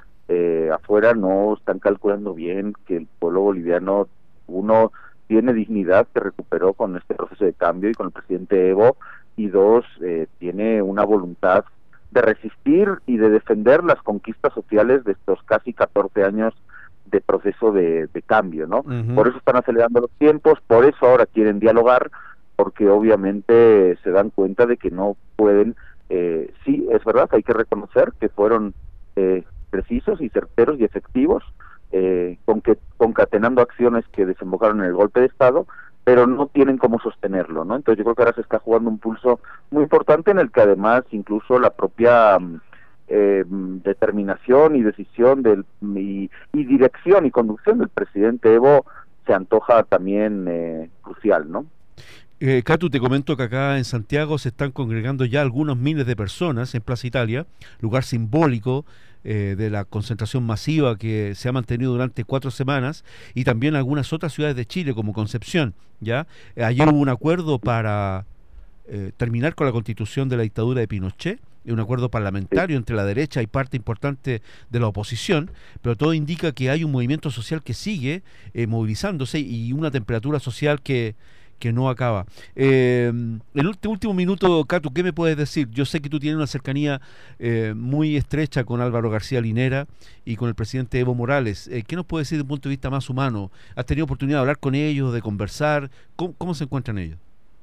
Speaker 12: Eh, afuera no están calculando bien que el pueblo boliviano, uno, tiene dignidad que recuperó con este proceso de cambio y con el presidente Evo, y dos, eh, tiene una voluntad de resistir y de defender las conquistas sociales de estos casi catorce años de proceso de, de cambio, ¿no? Uh-huh. Por eso están acelerando los tiempos, por eso ahora quieren dialogar, porque obviamente se dan cuenta de que no pueden, eh, sí, es verdad, hay que reconocer que fueron eh, precisos y certeros y efectivos, eh, con que, concatenando acciones que desembocaron en el golpe de Estado, pero no tienen cómo sostenerlo, ¿no? Entonces yo creo que ahora se está jugando un pulso muy importante en el que además incluso la propia eh, determinación y decisión del y, y dirección y conducción del presidente Evo se antoja también eh, crucial, ¿no?
Speaker 4: Eh, Catu, te comento que acá en Santiago se están congregando ya algunos miles de personas en Plaza Italia, lugar simbólico eh, de la concentración masiva que se ha mantenido durante cuatro semanas, y también algunas otras ciudades de Chile como Concepción. ¿Ya? Eh, ayer hubo un acuerdo para eh, terminar con la constitución de la dictadura de Pinochet, un acuerdo parlamentario entre la derecha y parte importante de la oposición, pero todo indica que hay un movimiento social que sigue eh, movilizándose y una temperatura social que que no acaba. Eh, en el último minuto, Catu, ¿qué me puedes decir? Yo sé que tú tienes una cercanía eh, muy estrecha con Álvaro García Linera y con el presidente Evo Morales. Eh, ¿Qué nos puedes decir desde un punto de vista más humano? ¿Has tenido oportunidad de hablar con ellos, de conversar? ¿Cómo, cómo se encuentran ellos?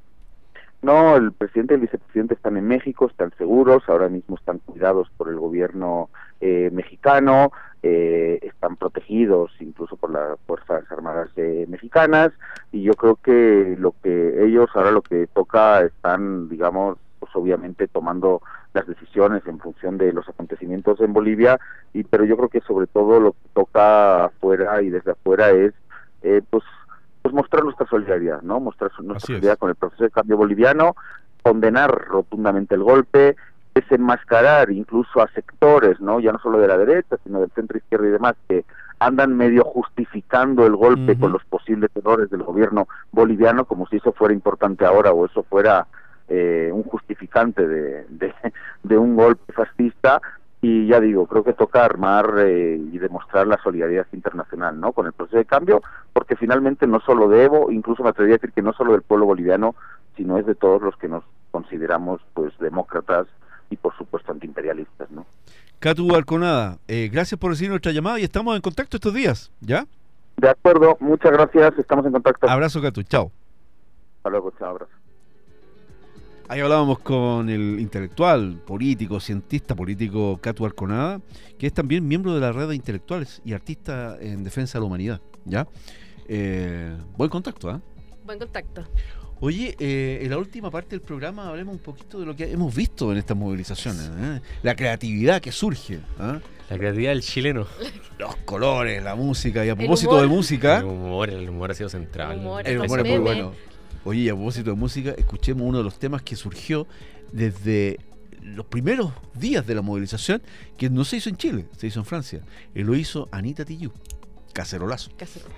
Speaker 12: No, el presidente y el vicepresidente están en México, están seguros, ahora mismo están cuidados por el gobierno eh, mexicano, eh, están protegidos incluso por las Fuerzas Armadas eh, mexicanas, y yo creo que lo que ellos ahora lo que toca están, digamos, pues obviamente tomando las decisiones en función de los acontecimientos en Bolivia, y pero yo creo que sobre todo lo que toca afuera y desde afuera es eh, pues pues mostrar nuestra solidaridad, ¿no? Mostrar nuestra solidaridad con el proceso de cambio boliviano, condenar rotundamente el golpe, desenmascarar incluso a sectores, ¿no? Ya no solo de la derecha, sino del centro izquierdo y demás, que andan medio justificando el golpe uh-huh. con los posibles errores del gobierno boliviano, como si eso fuera importante ahora o eso fuera eh, un justificante de, de, de un golpe fascista. Y ya digo, creo que toca armar eh, y demostrar la solidaridad internacional, ¿no? Con el proceso de cambio, porque finalmente no solo de Evo, incluso me atrevería a decir que no solo del pueblo boliviano, sino es de todos los que nos consideramos pues demócratas y por supuesto antiimperialistas, ¿no?
Speaker 4: Catu Arconada, eh, gracias por recibir nuestra llamada y estamos en contacto estos días, ¿ya?
Speaker 12: De acuerdo, muchas gracias, estamos en contacto.
Speaker 4: Abrazo, Catu, chao.
Speaker 12: Hasta luego, chao, abrazo.
Speaker 4: Ahí hablábamos con el intelectual, político, cientista político Catu Arconada, que es también miembro de la red de intelectuales y artista en defensa de la humanidad, ¿ya? Eh, buen contacto, ¿ah? ¿eh?
Speaker 5: Buen contacto.
Speaker 4: Oye, eh, en la última parte del programa hablemos un poquito de lo que hemos visto en estas movilizaciones, ¿eh? La creatividad que surge, ¿eh?
Speaker 6: La creatividad del chileno.
Speaker 4: Los colores, la música, y a propósito de música...
Speaker 6: El humor, el humor ha sido central.
Speaker 5: El humor,
Speaker 4: el humor es muy bueno. Oye, y a propósito de música, escuchemos uno de los temas que surgió desde los primeros días de la movilización, que no se hizo en Chile, se hizo en Francia. Y lo hizo Anita Tijoux, Cacerolazo.
Speaker 5: Cacerolazo.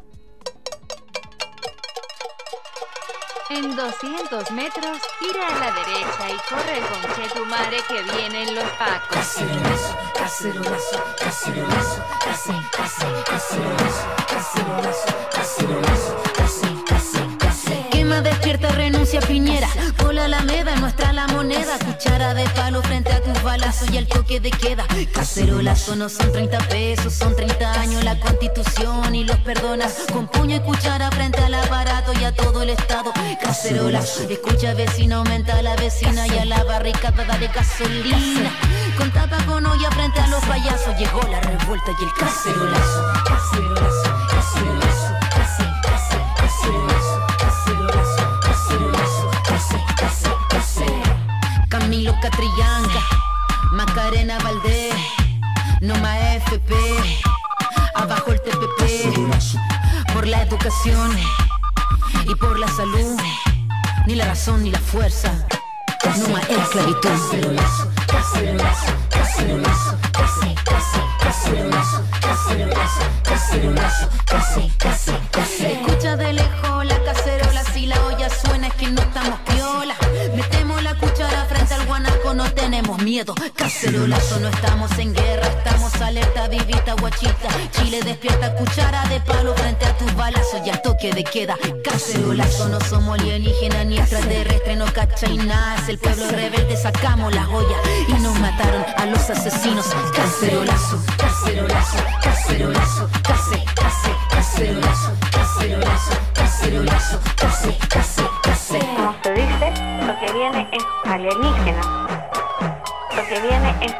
Speaker 13: En doscientos metros, gira a la derecha y corre el conchetumare que vienen los pacos.
Speaker 14: Cacerolazo, cacerolazo, cacerolazo, case, case, cacerolazo, cacerolazo, cacerolazo, case, case, case.
Speaker 15: Quema, despierta, renuncia, Piñera. Por la Alameda, nuestra la moneda. Cuchara de palo frente a tus balazos y el toque de queda. Cacerolazo no son treinta pesos, son treinta años la Constitución y los perdonas. Con puño y cuchara frente al aparato y a todo el Estado. Cacerolazo, escucha vecino, aumenta a la vecina y a la barricada dale gasolina. Con tapa con olla frente a los payasos llegó la revuelta y el cacerolazo. Cacerolazo, cacerolazo, case, case, cacerolazo, cacerolazo, cacerolazo, case, case, case. Camilo Catrillanca, Macarena Valdés, Noma F P, abajo el T P P, por la educación y por la salud, ni la razón ni la fuerza, no más esclavitud. Cacerolazo, cacerolazo, cacerolazo, case, case, cacerolazo, cacerolazo, cacerolazo, case, case, case. Escucha de lejos la cacerola, si la olla suena es que no estamos piola. Metemos la cuchara frente al guanaco, no tenemos miedo. Cacerolazo, no estamos en guerra, estamos alerta, vivita, guachita. Chile despierta, cuchara de palo frente a tus balazos y al toque de queda. Cacerolazo, no somos alienígenas ni extraterrestres, no cachai nada. Es el pueblo rebelde, sacamos las ollas y nos mataron a los asesinos. Cacerolazo, cacerolazo, cacerolazo, case, case, cacerolazo, cacerolazo, cacerolazo, case, case, case.
Speaker 16: Como se dice, lo que viene es alienígena. Lo que viene es...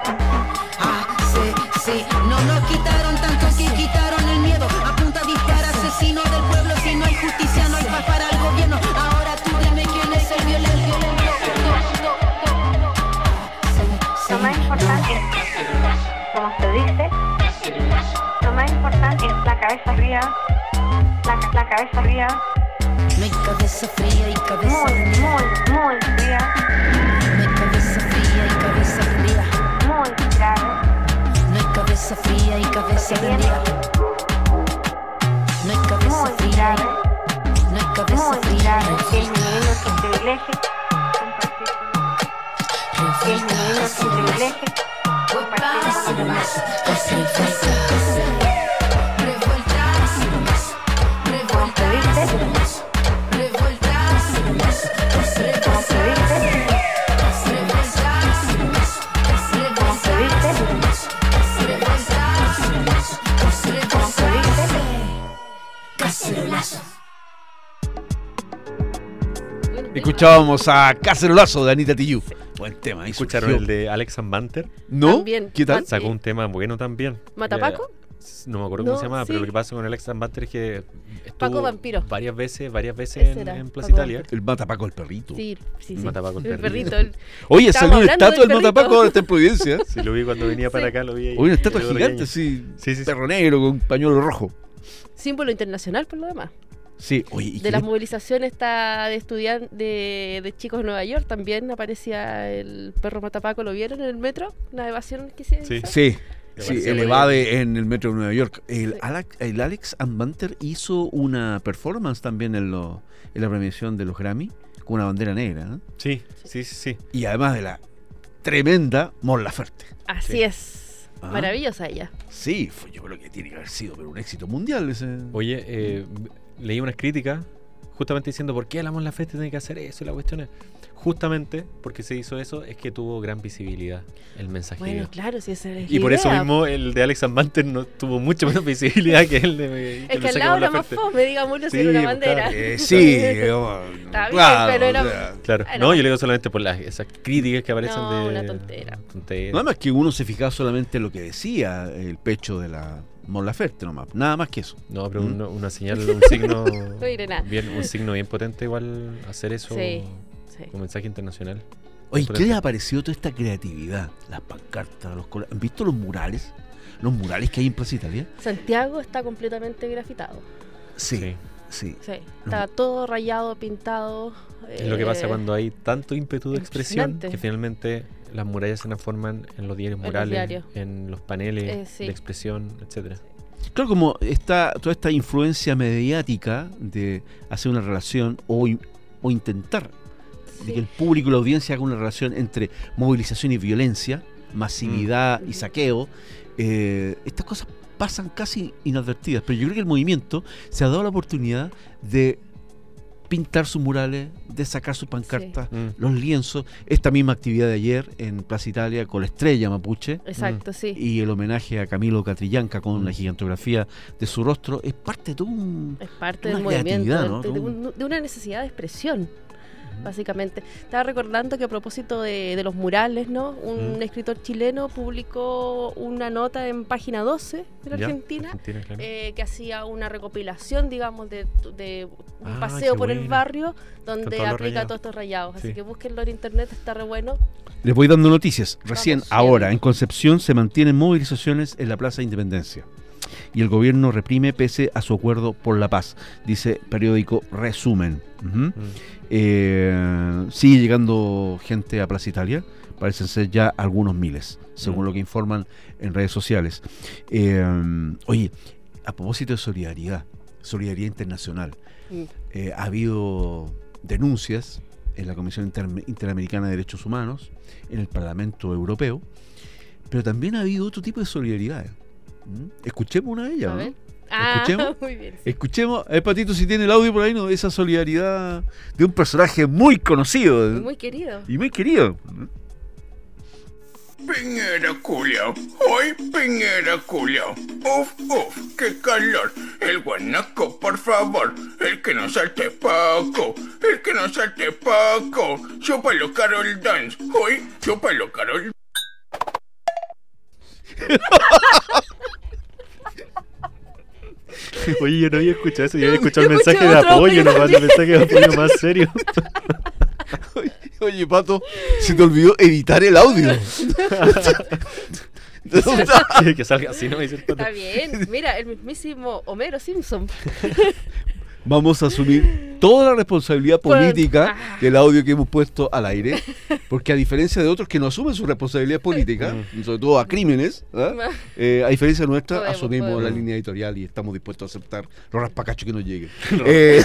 Speaker 15: Ah, sí, sí, no nos quitaron tanto que quitaron el miedo. Apunta, dispara, asesino del pueblo. Si no hay justicia, no hay paz para el gobierno. Ahora tú dime quién es el violento.
Speaker 16: Lo más importante es, como se dice, lo más importante es la cabeza fría, la, la cabeza fría.
Speaker 15: No hay cabeza fría y cabeza
Speaker 16: muy,
Speaker 15: fría.
Speaker 16: Muy, muy fría.
Speaker 15: No hay cabeza fría y cabeza fría.
Speaker 16: Muy grave.
Speaker 15: No hay cabeza fría y cabeza fría. No hay cabeza
Speaker 16: muy
Speaker 15: fría.
Speaker 16: Grave.
Speaker 15: No hay cabeza
Speaker 16: muy
Speaker 15: fría.
Speaker 16: Grave. Que disminuir su privilegio. Que disminuir su privilegio.
Speaker 4: Escuchábamos a Cacerolazo de Anita Tijoux. Buen tema.
Speaker 6: ¿Escucharon
Speaker 4: surgió.
Speaker 6: el de Alex and Banter?
Speaker 4: ¿No?
Speaker 5: También.
Speaker 4: ¿Qué tal?
Speaker 6: Sacó un tema bueno también.
Speaker 5: ¿Matapaco?
Speaker 6: No me acuerdo
Speaker 5: No,
Speaker 6: cómo se llamaba,
Speaker 5: sí.
Speaker 6: pero lo que pasa con Alex and Banter es que estuvo
Speaker 5: Paco Vampiro.
Speaker 6: varias veces, varias veces
Speaker 5: Ese
Speaker 6: en,
Speaker 5: era,
Speaker 6: en Plaza
Speaker 5: Paco
Speaker 6: Italia.
Speaker 4: El Matapaco, el perrito.
Speaker 5: Sí, sí, sí.
Speaker 6: Matapaco, el
Speaker 5: el
Speaker 6: perrito.
Speaker 5: perrito. el-
Speaker 4: Oye,
Speaker 5: Estábamos
Speaker 4: salió una
Speaker 5: hablando
Speaker 4: estatua del
Speaker 5: del
Speaker 4: Matapaco,
Speaker 5: perrito.
Speaker 4: ahora está en Providencia.
Speaker 6: Sí, lo vi cuando venía para
Speaker 5: Sí.
Speaker 6: acá, lo vi ahí.
Speaker 4: Oye, una estatua
Speaker 6: Quedó
Speaker 4: gigante,
Speaker 6: pequeño.
Speaker 4: sí,
Speaker 6: Sí, sí, sí.
Speaker 4: perro negro con un pañuelo rojo.
Speaker 5: símbolo internacional por lo demás.
Speaker 4: Sí, oye, ¿y
Speaker 5: de
Speaker 4: qué-
Speaker 5: las movilizaciones está de estudiantes de, de chicos de Nueva York también aparecía el perro matapaco. ¿Lo vieron en el metro? Una evasión que se
Speaker 4: Sí,
Speaker 5: hizo.
Speaker 4: sí, sí,
Speaker 5: Sí.
Speaker 4: el evade en el metro de Nueva York. El, Alex, el Alex Anbanter hizo una performance también en, lo, en la premiación de los Grammy con una bandera negra. ¿eh?
Speaker 6: Sí, sí, sí, sí.
Speaker 4: Y además de la tremenda Mon Laferte.
Speaker 5: Así
Speaker 4: Sí.
Speaker 5: es.
Speaker 4: Ah.
Speaker 5: Maravillosa ella.
Speaker 4: Sí, fue- yo creo que tiene que haber sido pero un éxito mundial ese.
Speaker 6: Oye, eh, leí unas críticas justamente diciendo por qué la Mon Laferte tiene que hacer eso y la cuestión es justamente porque se hizo eso es que tuvo gran visibilidad el mensaje.
Speaker 5: Bueno, claro, si esa es
Speaker 6: Y
Speaker 5: la
Speaker 6: por eso
Speaker 5: idea.
Speaker 6: mismo el de Alex Anbanter no tuvo mucho menos visibilidad que el de que
Speaker 5: Es
Speaker 6: el
Speaker 5: que al
Speaker 6: mensaje de
Speaker 5: lado
Speaker 6: Mon
Speaker 5: era más
Speaker 6: Laferte.
Speaker 5: fome, digámoslo, si
Speaker 6: Sí,
Speaker 5: era una
Speaker 6: pues,
Speaker 5: bandera.
Speaker 6: claro.
Speaker 4: Eh, sí,
Speaker 5: Está bien,
Speaker 4: claro,
Speaker 5: pero era...
Speaker 4: o sea,
Speaker 6: Claro,
Speaker 5: Bueno.
Speaker 6: no, yo le digo solamente por las esas críticas que aparecen
Speaker 5: No,
Speaker 6: de
Speaker 5: una tontera.
Speaker 6: tontera.
Speaker 4: Nada más que uno se fijaba solamente en lo que decía el pecho de la Mon Laferte, nomás. Nada más que eso.
Speaker 6: No, pero
Speaker 4: ¿Mm?
Speaker 6: una, una señal, un signo
Speaker 5: No diré nada.
Speaker 6: bien, un signo bien potente igual hacer eso
Speaker 5: Sí, sí.
Speaker 6: con mensaje internacional.
Speaker 4: Oye,
Speaker 6: Bien
Speaker 4: ¿qué les
Speaker 6: potente.
Speaker 4: ha parecido toda esta creatividad? Las pancartas, los colores. ¿Han visto los murales? Los murales que hay en Plaza Italia.
Speaker 5: Santiago está completamente grafitado.
Speaker 4: Sí, sí.
Speaker 6: Sí.
Speaker 5: Sí, está todo rayado, pintado.
Speaker 6: Es lo que pasa
Speaker 5: eh,
Speaker 6: cuando hay tanto ímpetu de expresión
Speaker 5: impresionante.
Speaker 6: que finalmente las murallas se transforman en los diarios
Speaker 5: En los
Speaker 6: murales,
Speaker 5: diarios.
Speaker 6: en los paneles
Speaker 5: Eh, sí.
Speaker 6: de expresión, etcétera.
Speaker 4: Claro, como está toda esta influencia mediática de hacer una relación o, in- o intentar de que el público y la audiencia haga una relación entre movilización y violencia, masividad y saqueo, eh, estas cosas pasan casi inadvertidas, pero yo creo que el movimiento se ha dado la oportunidad de pintar sus murales, de sacar sus pancartas,
Speaker 6: Sí. Mm.
Speaker 4: los lienzos, esta misma actividad de ayer en Plaza Italia con la estrella mapuche.
Speaker 5: Exacto,
Speaker 6: Mm.
Speaker 5: sí.
Speaker 4: Y el homenaje a Camilo Catrillanca con la gigantografía de su rostro es parte de todo un,
Speaker 5: Es parte
Speaker 4: una
Speaker 5: del movimiento,
Speaker 4: creatividad,
Speaker 5: de,
Speaker 4: ¿no?
Speaker 5: de
Speaker 4: Todo un-
Speaker 5: un- de una necesidad de expresión, básicamente. Estaba recordando que a propósito de, de los murales, ¿no? Un
Speaker 6: Mm.
Speaker 5: escritor chileno publicó una nota en página doce de la
Speaker 6: Ya,
Speaker 5: Argentina,
Speaker 6: Argentina, claro.
Speaker 5: eh, que hacía una recopilación, digamos, de, de un
Speaker 6: Ah,
Speaker 5: paseo
Speaker 6: qué
Speaker 5: por el
Speaker 6: buena.
Speaker 5: barrio
Speaker 6: Con
Speaker 5: donde
Speaker 6: todos los
Speaker 5: aplica
Speaker 6: rayados.
Speaker 5: todos estos rayados. Así
Speaker 6: Sí.
Speaker 5: que búsquenlo en internet, está re bueno.
Speaker 4: Les voy dando noticias. Recién,
Speaker 5: Vamos,
Speaker 4: ahora,
Speaker 5: bien.
Speaker 4: en Concepción se mantienen movilizaciones en la Plaza Independencia. Y el gobierno reprime pese a su acuerdo por la paz, dice periódico Resumen. Ujú.
Speaker 6: Mm.
Speaker 4: Eh, sigue llegando gente a Plaza Italia, parecen ser ya algunos miles, según
Speaker 6: Mm.
Speaker 4: lo que informan en redes sociales. Eh, oye, a propósito de solidaridad, solidaridad internacional,
Speaker 5: Mm.
Speaker 4: eh, ha habido denuncias en la Comisión Inter- Interamericana de Derechos Humanos, en el Parlamento Europeo, pero también ha habido otro tipo de solidaridad. ¿Mm? Escuchemos una de ellas,
Speaker 5: A
Speaker 4: ¿no?
Speaker 5: ver. Ah,
Speaker 4: Escuchemos.
Speaker 5: muy bien.
Speaker 4: Escuchemos, eh, Patito, si tiene el audio por ahí, ¿no? Esa solidaridad de un personaje muy conocido ¿eh?
Speaker 5: Muy querido.
Speaker 4: y muy querido.
Speaker 17: Piñera culiao, hoy Piñera culiao. Uf, uf, qué calor. El guanaco, por favor. El que no salte Paco. El que no salte Paco. Chúpalo Carol Dance. Hoy, chúpalo Carol.
Speaker 6: Oye, yo no había escuchado eso, yo había
Speaker 5: Yo
Speaker 6: escuchado el
Speaker 5: escuché
Speaker 6: mensaje de
Speaker 5: otro,
Speaker 6: apoyo,
Speaker 5: pero
Speaker 6: nomás,
Speaker 5: sí.
Speaker 6: el mensaje de apoyo más serio.
Speaker 4: Oye, Pato, se te olvidó editar el audio.
Speaker 6: que, que salga así, ¿no? Dice el Pato.
Speaker 5: Está bien. Mira, el mismísimo Homero Simpson.
Speaker 4: Vamos a asumir toda la responsabilidad
Speaker 5: Por-
Speaker 4: política
Speaker 5: Ah.
Speaker 4: del audio que hemos puesto al aire, porque a diferencia de otros que no asumen su responsabilidad política, y sobre todo a crímenes, ¿ah? Eh, a diferencia nuestra,
Speaker 5: Podemos,
Speaker 4: asumimos
Speaker 5: podemos.
Speaker 4: la línea editorial y estamos dispuestos a aceptar los raspacachos que nos lleguen. Eh,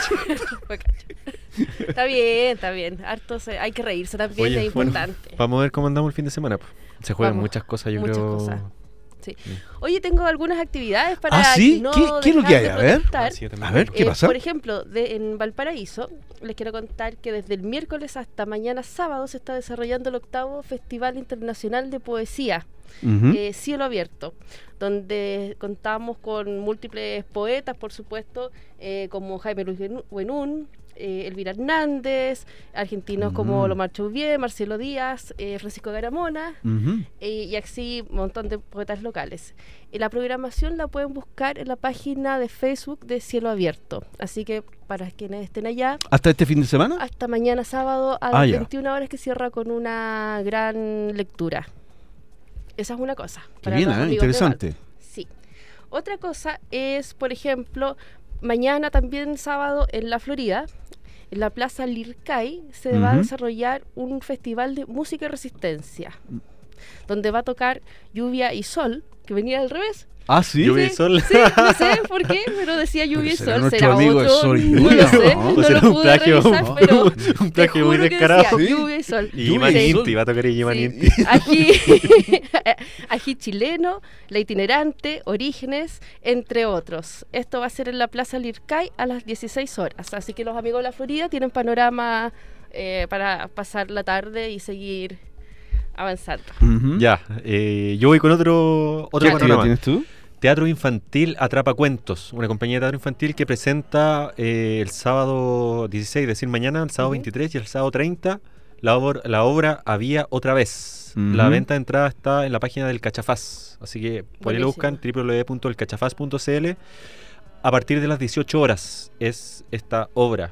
Speaker 5: Está bien, está bien. Harto se- hay que reírse también,
Speaker 6: Oye,
Speaker 5: es
Speaker 6: bueno,
Speaker 5: importante.
Speaker 6: vamos a ver cómo andamos el fin de semana. po. Se juegan
Speaker 5: Vamos,
Speaker 6: muchas cosas, yo
Speaker 5: muchas
Speaker 6: creo.
Speaker 5: cosas. Sí. Oye, tengo algunas actividades para
Speaker 4: ¿Ah, sí?
Speaker 5: no
Speaker 4: ¿Qué- qué es lo que
Speaker 5: dejar
Speaker 4: hay?
Speaker 5: de
Speaker 4: A ver.
Speaker 5: protestar.
Speaker 6: Ah, sí, yo también.
Speaker 4: A ver, ¿qué
Speaker 5: Eh,
Speaker 4: pasa?
Speaker 5: Por ejemplo, de, en Valparaíso, les quiero contar que desde el miércoles hasta mañana sábado se está desarrollando el octavo Festival Internacional de Poesía,
Speaker 4: Ujú.
Speaker 5: eh, Cielo Abierto, donde contamos con múltiples poetas, por supuesto, eh, como Jaime Luis Benu- Buenún, eh, Elvira Hernández, argentinos como
Speaker 4: Mm.
Speaker 5: Lomar Chauvier, Marcelo Díaz, eh, Francisco Garamona,
Speaker 4: Ujú.
Speaker 5: eh, y así un montón de poetas locales. Y la programación la pueden buscar en la página de Facebook de Cielo Abierto. Así que para quienes estén allá,
Speaker 4: ¿Hasta este fin de semana?
Speaker 5: hasta mañana sábado a
Speaker 4: Ah,
Speaker 5: las
Speaker 4: ya.
Speaker 5: veintiuna horas, que cierra con una gran lectura. Esa es una cosa.
Speaker 4: Qué
Speaker 5: para
Speaker 4: bien,
Speaker 5: los
Speaker 4: ¿eh?
Speaker 5: amigos de
Speaker 4: Interesante.
Speaker 5: Valpo. Sí. Otra cosa es, por ejemplo, mañana también sábado en la Florida, en la Plaza Lircay, se uh-huh. va a desarrollar un festival de música y resistencia, donde va a tocar Lluvia y Sol, que venía al revés.
Speaker 4: Ah, ¿sí?
Speaker 6: Lluvia y Sol.
Speaker 5: Sí, no sé por qué, pero decía Lluvia y
Speaker 4: será
Speaker 5: Sol.
Speaker 4: nuestro
Speaker 5: ¿Será
Speaker 4: amigo
Speaker 5: otro?
Speaker 4: de Sol y
Speaker 5: No
Speaker 4: Lluvia,
Speaker 5: lo sé,
Speaker 4: ¿no?
Speaker 5: no
Speaker 6: Será
Speaker 5: lo
Speaker 6: un
Speaker 5: pude
Speaker 6: plagio,
Speaker 5: revisar, pero
Speaker 6: un plagio muy
Speaker 5: te juro que
Speaker 6: descarado.
Speaker 5: decía
Speaker 4: ¿Sí?
Speaker 5: Lluvia y Sol.
Speaker 6: Y
Speaker 4: Lluvia y
Speaker 6: Iman
Speaker 4: Sol.
Speaker 6: Inti, va a tocar Iman
Speaker 5: Sí.
Speaker 6: Inti.
Speaker 5: Ají, ají chileno, La Itinerante, Orígenes, entre otros. Esto va a ser en la Plaza Lircay a las dieciséis horas. Así que los amigos de la Florida tienen panorama eh, para pasar la tarde y seguir avanzando.
Speaker 4: Uh-huh.
Speaker 6: Ya, eh, yo voy con otro, otro
Speaker 4: ¿Qué actividad
Speaker 6: panorama.
Speaker 4: tienes tú?
Speaker 6: Teatro Infantil Atrapa Cuentos, una compañía de teatro infantil que presenta eh, el sábado dieciséis, es decir, mañana, el sábado uh-huh. veintitrés y el sábado treinta, la, obra, la obra Había Otra Vez. Uh-huh. La venta de entrada está en la página del Cachafaz, así que por ahí lo buscan, doble u doble u doble u punto el cachafaz punto c l. A partir de las dieciocho horas es esta obra.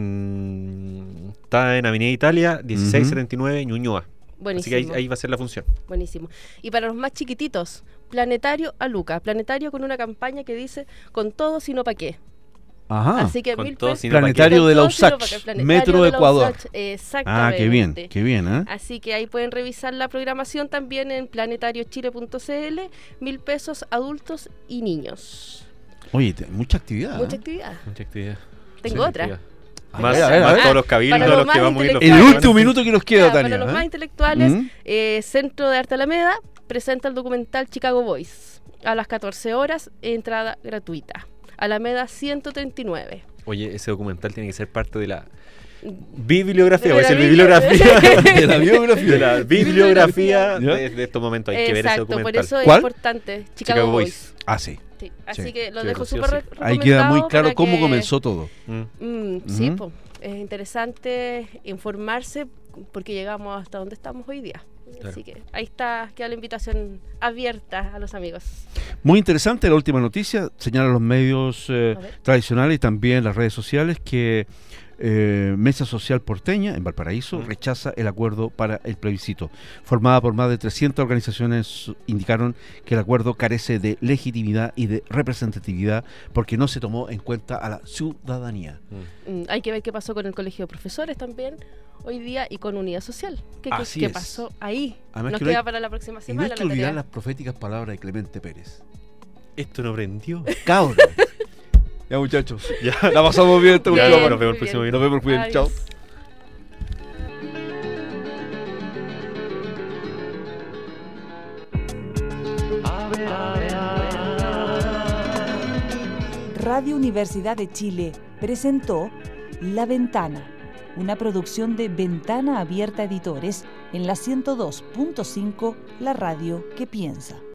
Speaker 6: En, está en Avenida Italia, dieciséis setenta y nueve, Ñuñoa.
Speaker 5: Buenísimo.
Speaker 6: Así que ahí, ahí va a ser la función.
Speaker 5: Buenísimo. Y para los más chiquititos, Planetario a Luca. Planetario con una campaña que dice con todo sino pa' qué.
Speaker 4: Ajá.
Speaker 5: Así que
Speaker 6: Con
Speaker 5: mil
Speaker 6: todo,
Speaker 5: pesos.
Speaker 6: sino pa'
Speaker 4: Planetario
Speaker 5: Con
Speaker 4: de la
Speaker 5: todo sino pa'
Speaker 4: USACH,
Speaker 5: qué. Planetario
Speaker 4: Metro
Speaker 5: de la
Speaker 4: Ecuador.
Speaker 5: USACH, exactamente.
Speaker 4: Ah, qué bien, qué bien, ¿eh?
Speaker 5: Así que ahí pueden revisar la programación también en planetario chile punto c l. Mil pesos adultos y niños.
Speaker 4: Oye, te- mucha actividad.
Speaker 5: Mucha
Speaker 4: ¿eh?
Speaker 5: actividad.
Speaker 6: Mucha actividad.
Speaker 5: Tengo
Speaker 6: Sí,
Speaker 5: otra.
Speaker 6: actividad.
Speaker 4: A
Speaker 6: Más,
Speaker 4: ver, a ver, a
Speaker 6: más
Speaker 4: ver.
Speaker 6: todos los cabildos
Speaker 5: Para
Speaker 6: de
Speaker 5: los
Speaker 6: los que
Speaker 5: más
Speaker 6: vamos a ir los
Speaker 4: El
Speaker 5: intelectuales.
Speaker 4: último minuto que nos queda,
Speaker 5: Ya,
Speaker 4: Tania.
Speaker 5: para los
Speaker 4: ¿eh?
Speaker 5: más intelectuales,
Speaker 4: ¿Mm?
Speaker 5: eh, Centro de Arte Alameda presenta el documental Chicago Boys a las catorce horas, entrada gratuita. Alameda ciento treinta y nueve.
Speaker 6: Oye, ese documental tiene que ser parte de la bibliografía,
Speaker 5: De
Speaker 6: voy a
Speaker 5: la
Speaker 6: decir
Speaker 5: biblia-
Speaker 6: bibliografía.
Speaker 4: De la biografía.
Speaker 6: De la bibliografía
Speaker 4: ¿Ya?
Speaker 6: de, de estos momentos. Hay que ver ese
Speaker 5: Exacto,
Speaker 6: documental.
Speaker 5: por eso es
Speaker 4: ¿Cuál?
Speaker 5: importante. Chicago,
Speaker 6: Chicago
Speaker 5: Boys.
Speaker 6: Boys.
Speaker 4: Ah, sí.
Speaker 5: Sí, así
Speaker 4: Sí.
Speaker 5: que lo
Speaker 6: Que
Speaker 5: dejo
Speaker 6: sí o
Speaker 5: súper
Speaker 6: sí.
Speaker 5: re- recomendado.
Speaker 4: Ahí queda muy claro
Speaker 5: para
Speaker 4: cómo
Speaker 5: que-
Speaker 4: comenzó todo.
Speaker 6: Mm.
Speaker 5: Mm, sí,
Speaker 4: Ujú.
Speaker 5: po. Es interesante informarse porque llegamos hasta donde estamos hoy día.
Speaker 6: Claro.
Speaker 5: Así que ahí está, queda la invitación abierta a los amigos.
Speaker 4: Muy interesante la última noticia. Señalan los medios eh,
Speaker 5: A ver.
Speaker 4: tradicionales y también las redes sociales que eh, Mesa Social Porteña, en Valparaíso,
Speaker 6: Mm.
Speaker 4: rechaza el acuerdo para el plebiscito. Formada por más de trescientas organizaciones, indicaron que el acuerdo carece de legitimidad y de representatividad porque no se tomó en cuenta a la ciudadanía.
Speaker 6: Mm.
Speaker 5: Mm, hay que ver qué pasó con el colegio de profesores también hoy día y con Unidad Social. ¿Qué, qué-
Speaker 4: Así
Speaker 5: qué
Speaker 4: es.
Speaker 5: pasó ahí?
Speaker 4: Además
Speaker 5: Nos
Speaker 4: que no
Speaker 5: queda
Speaker 4: hay-
Speaker 5: para la próxima
Speaker 4: Y no
Speaker 5: semana.
Speaker 4: hay que
Speaker 5: la tarea.
Speaker 4: olvidar las proféticas palabras de Clemente Pérez.
Speaker 6: Esto no prendió.
Speaker 4: Cabros. Ya, muchachos.
Speaker 6: Ya.
Speaker 4: La pasamos bien esta
Speaker 6: Ya,
Speaker 4: última hora.
Speaker 6: nos vemos el
Speaker 5: muy
Speaker 6: próximo
Speaker 5: bien.
Speaker 4: Nos vemos bien.
Speaker 5: Adiós.
Speaker 4: Chao.
Speaker 2: Radio Universidad de Chile presentó La Ventana, una producción de Ventana Abierta Editores en la ciento dos punto cinco, la radio que piensa.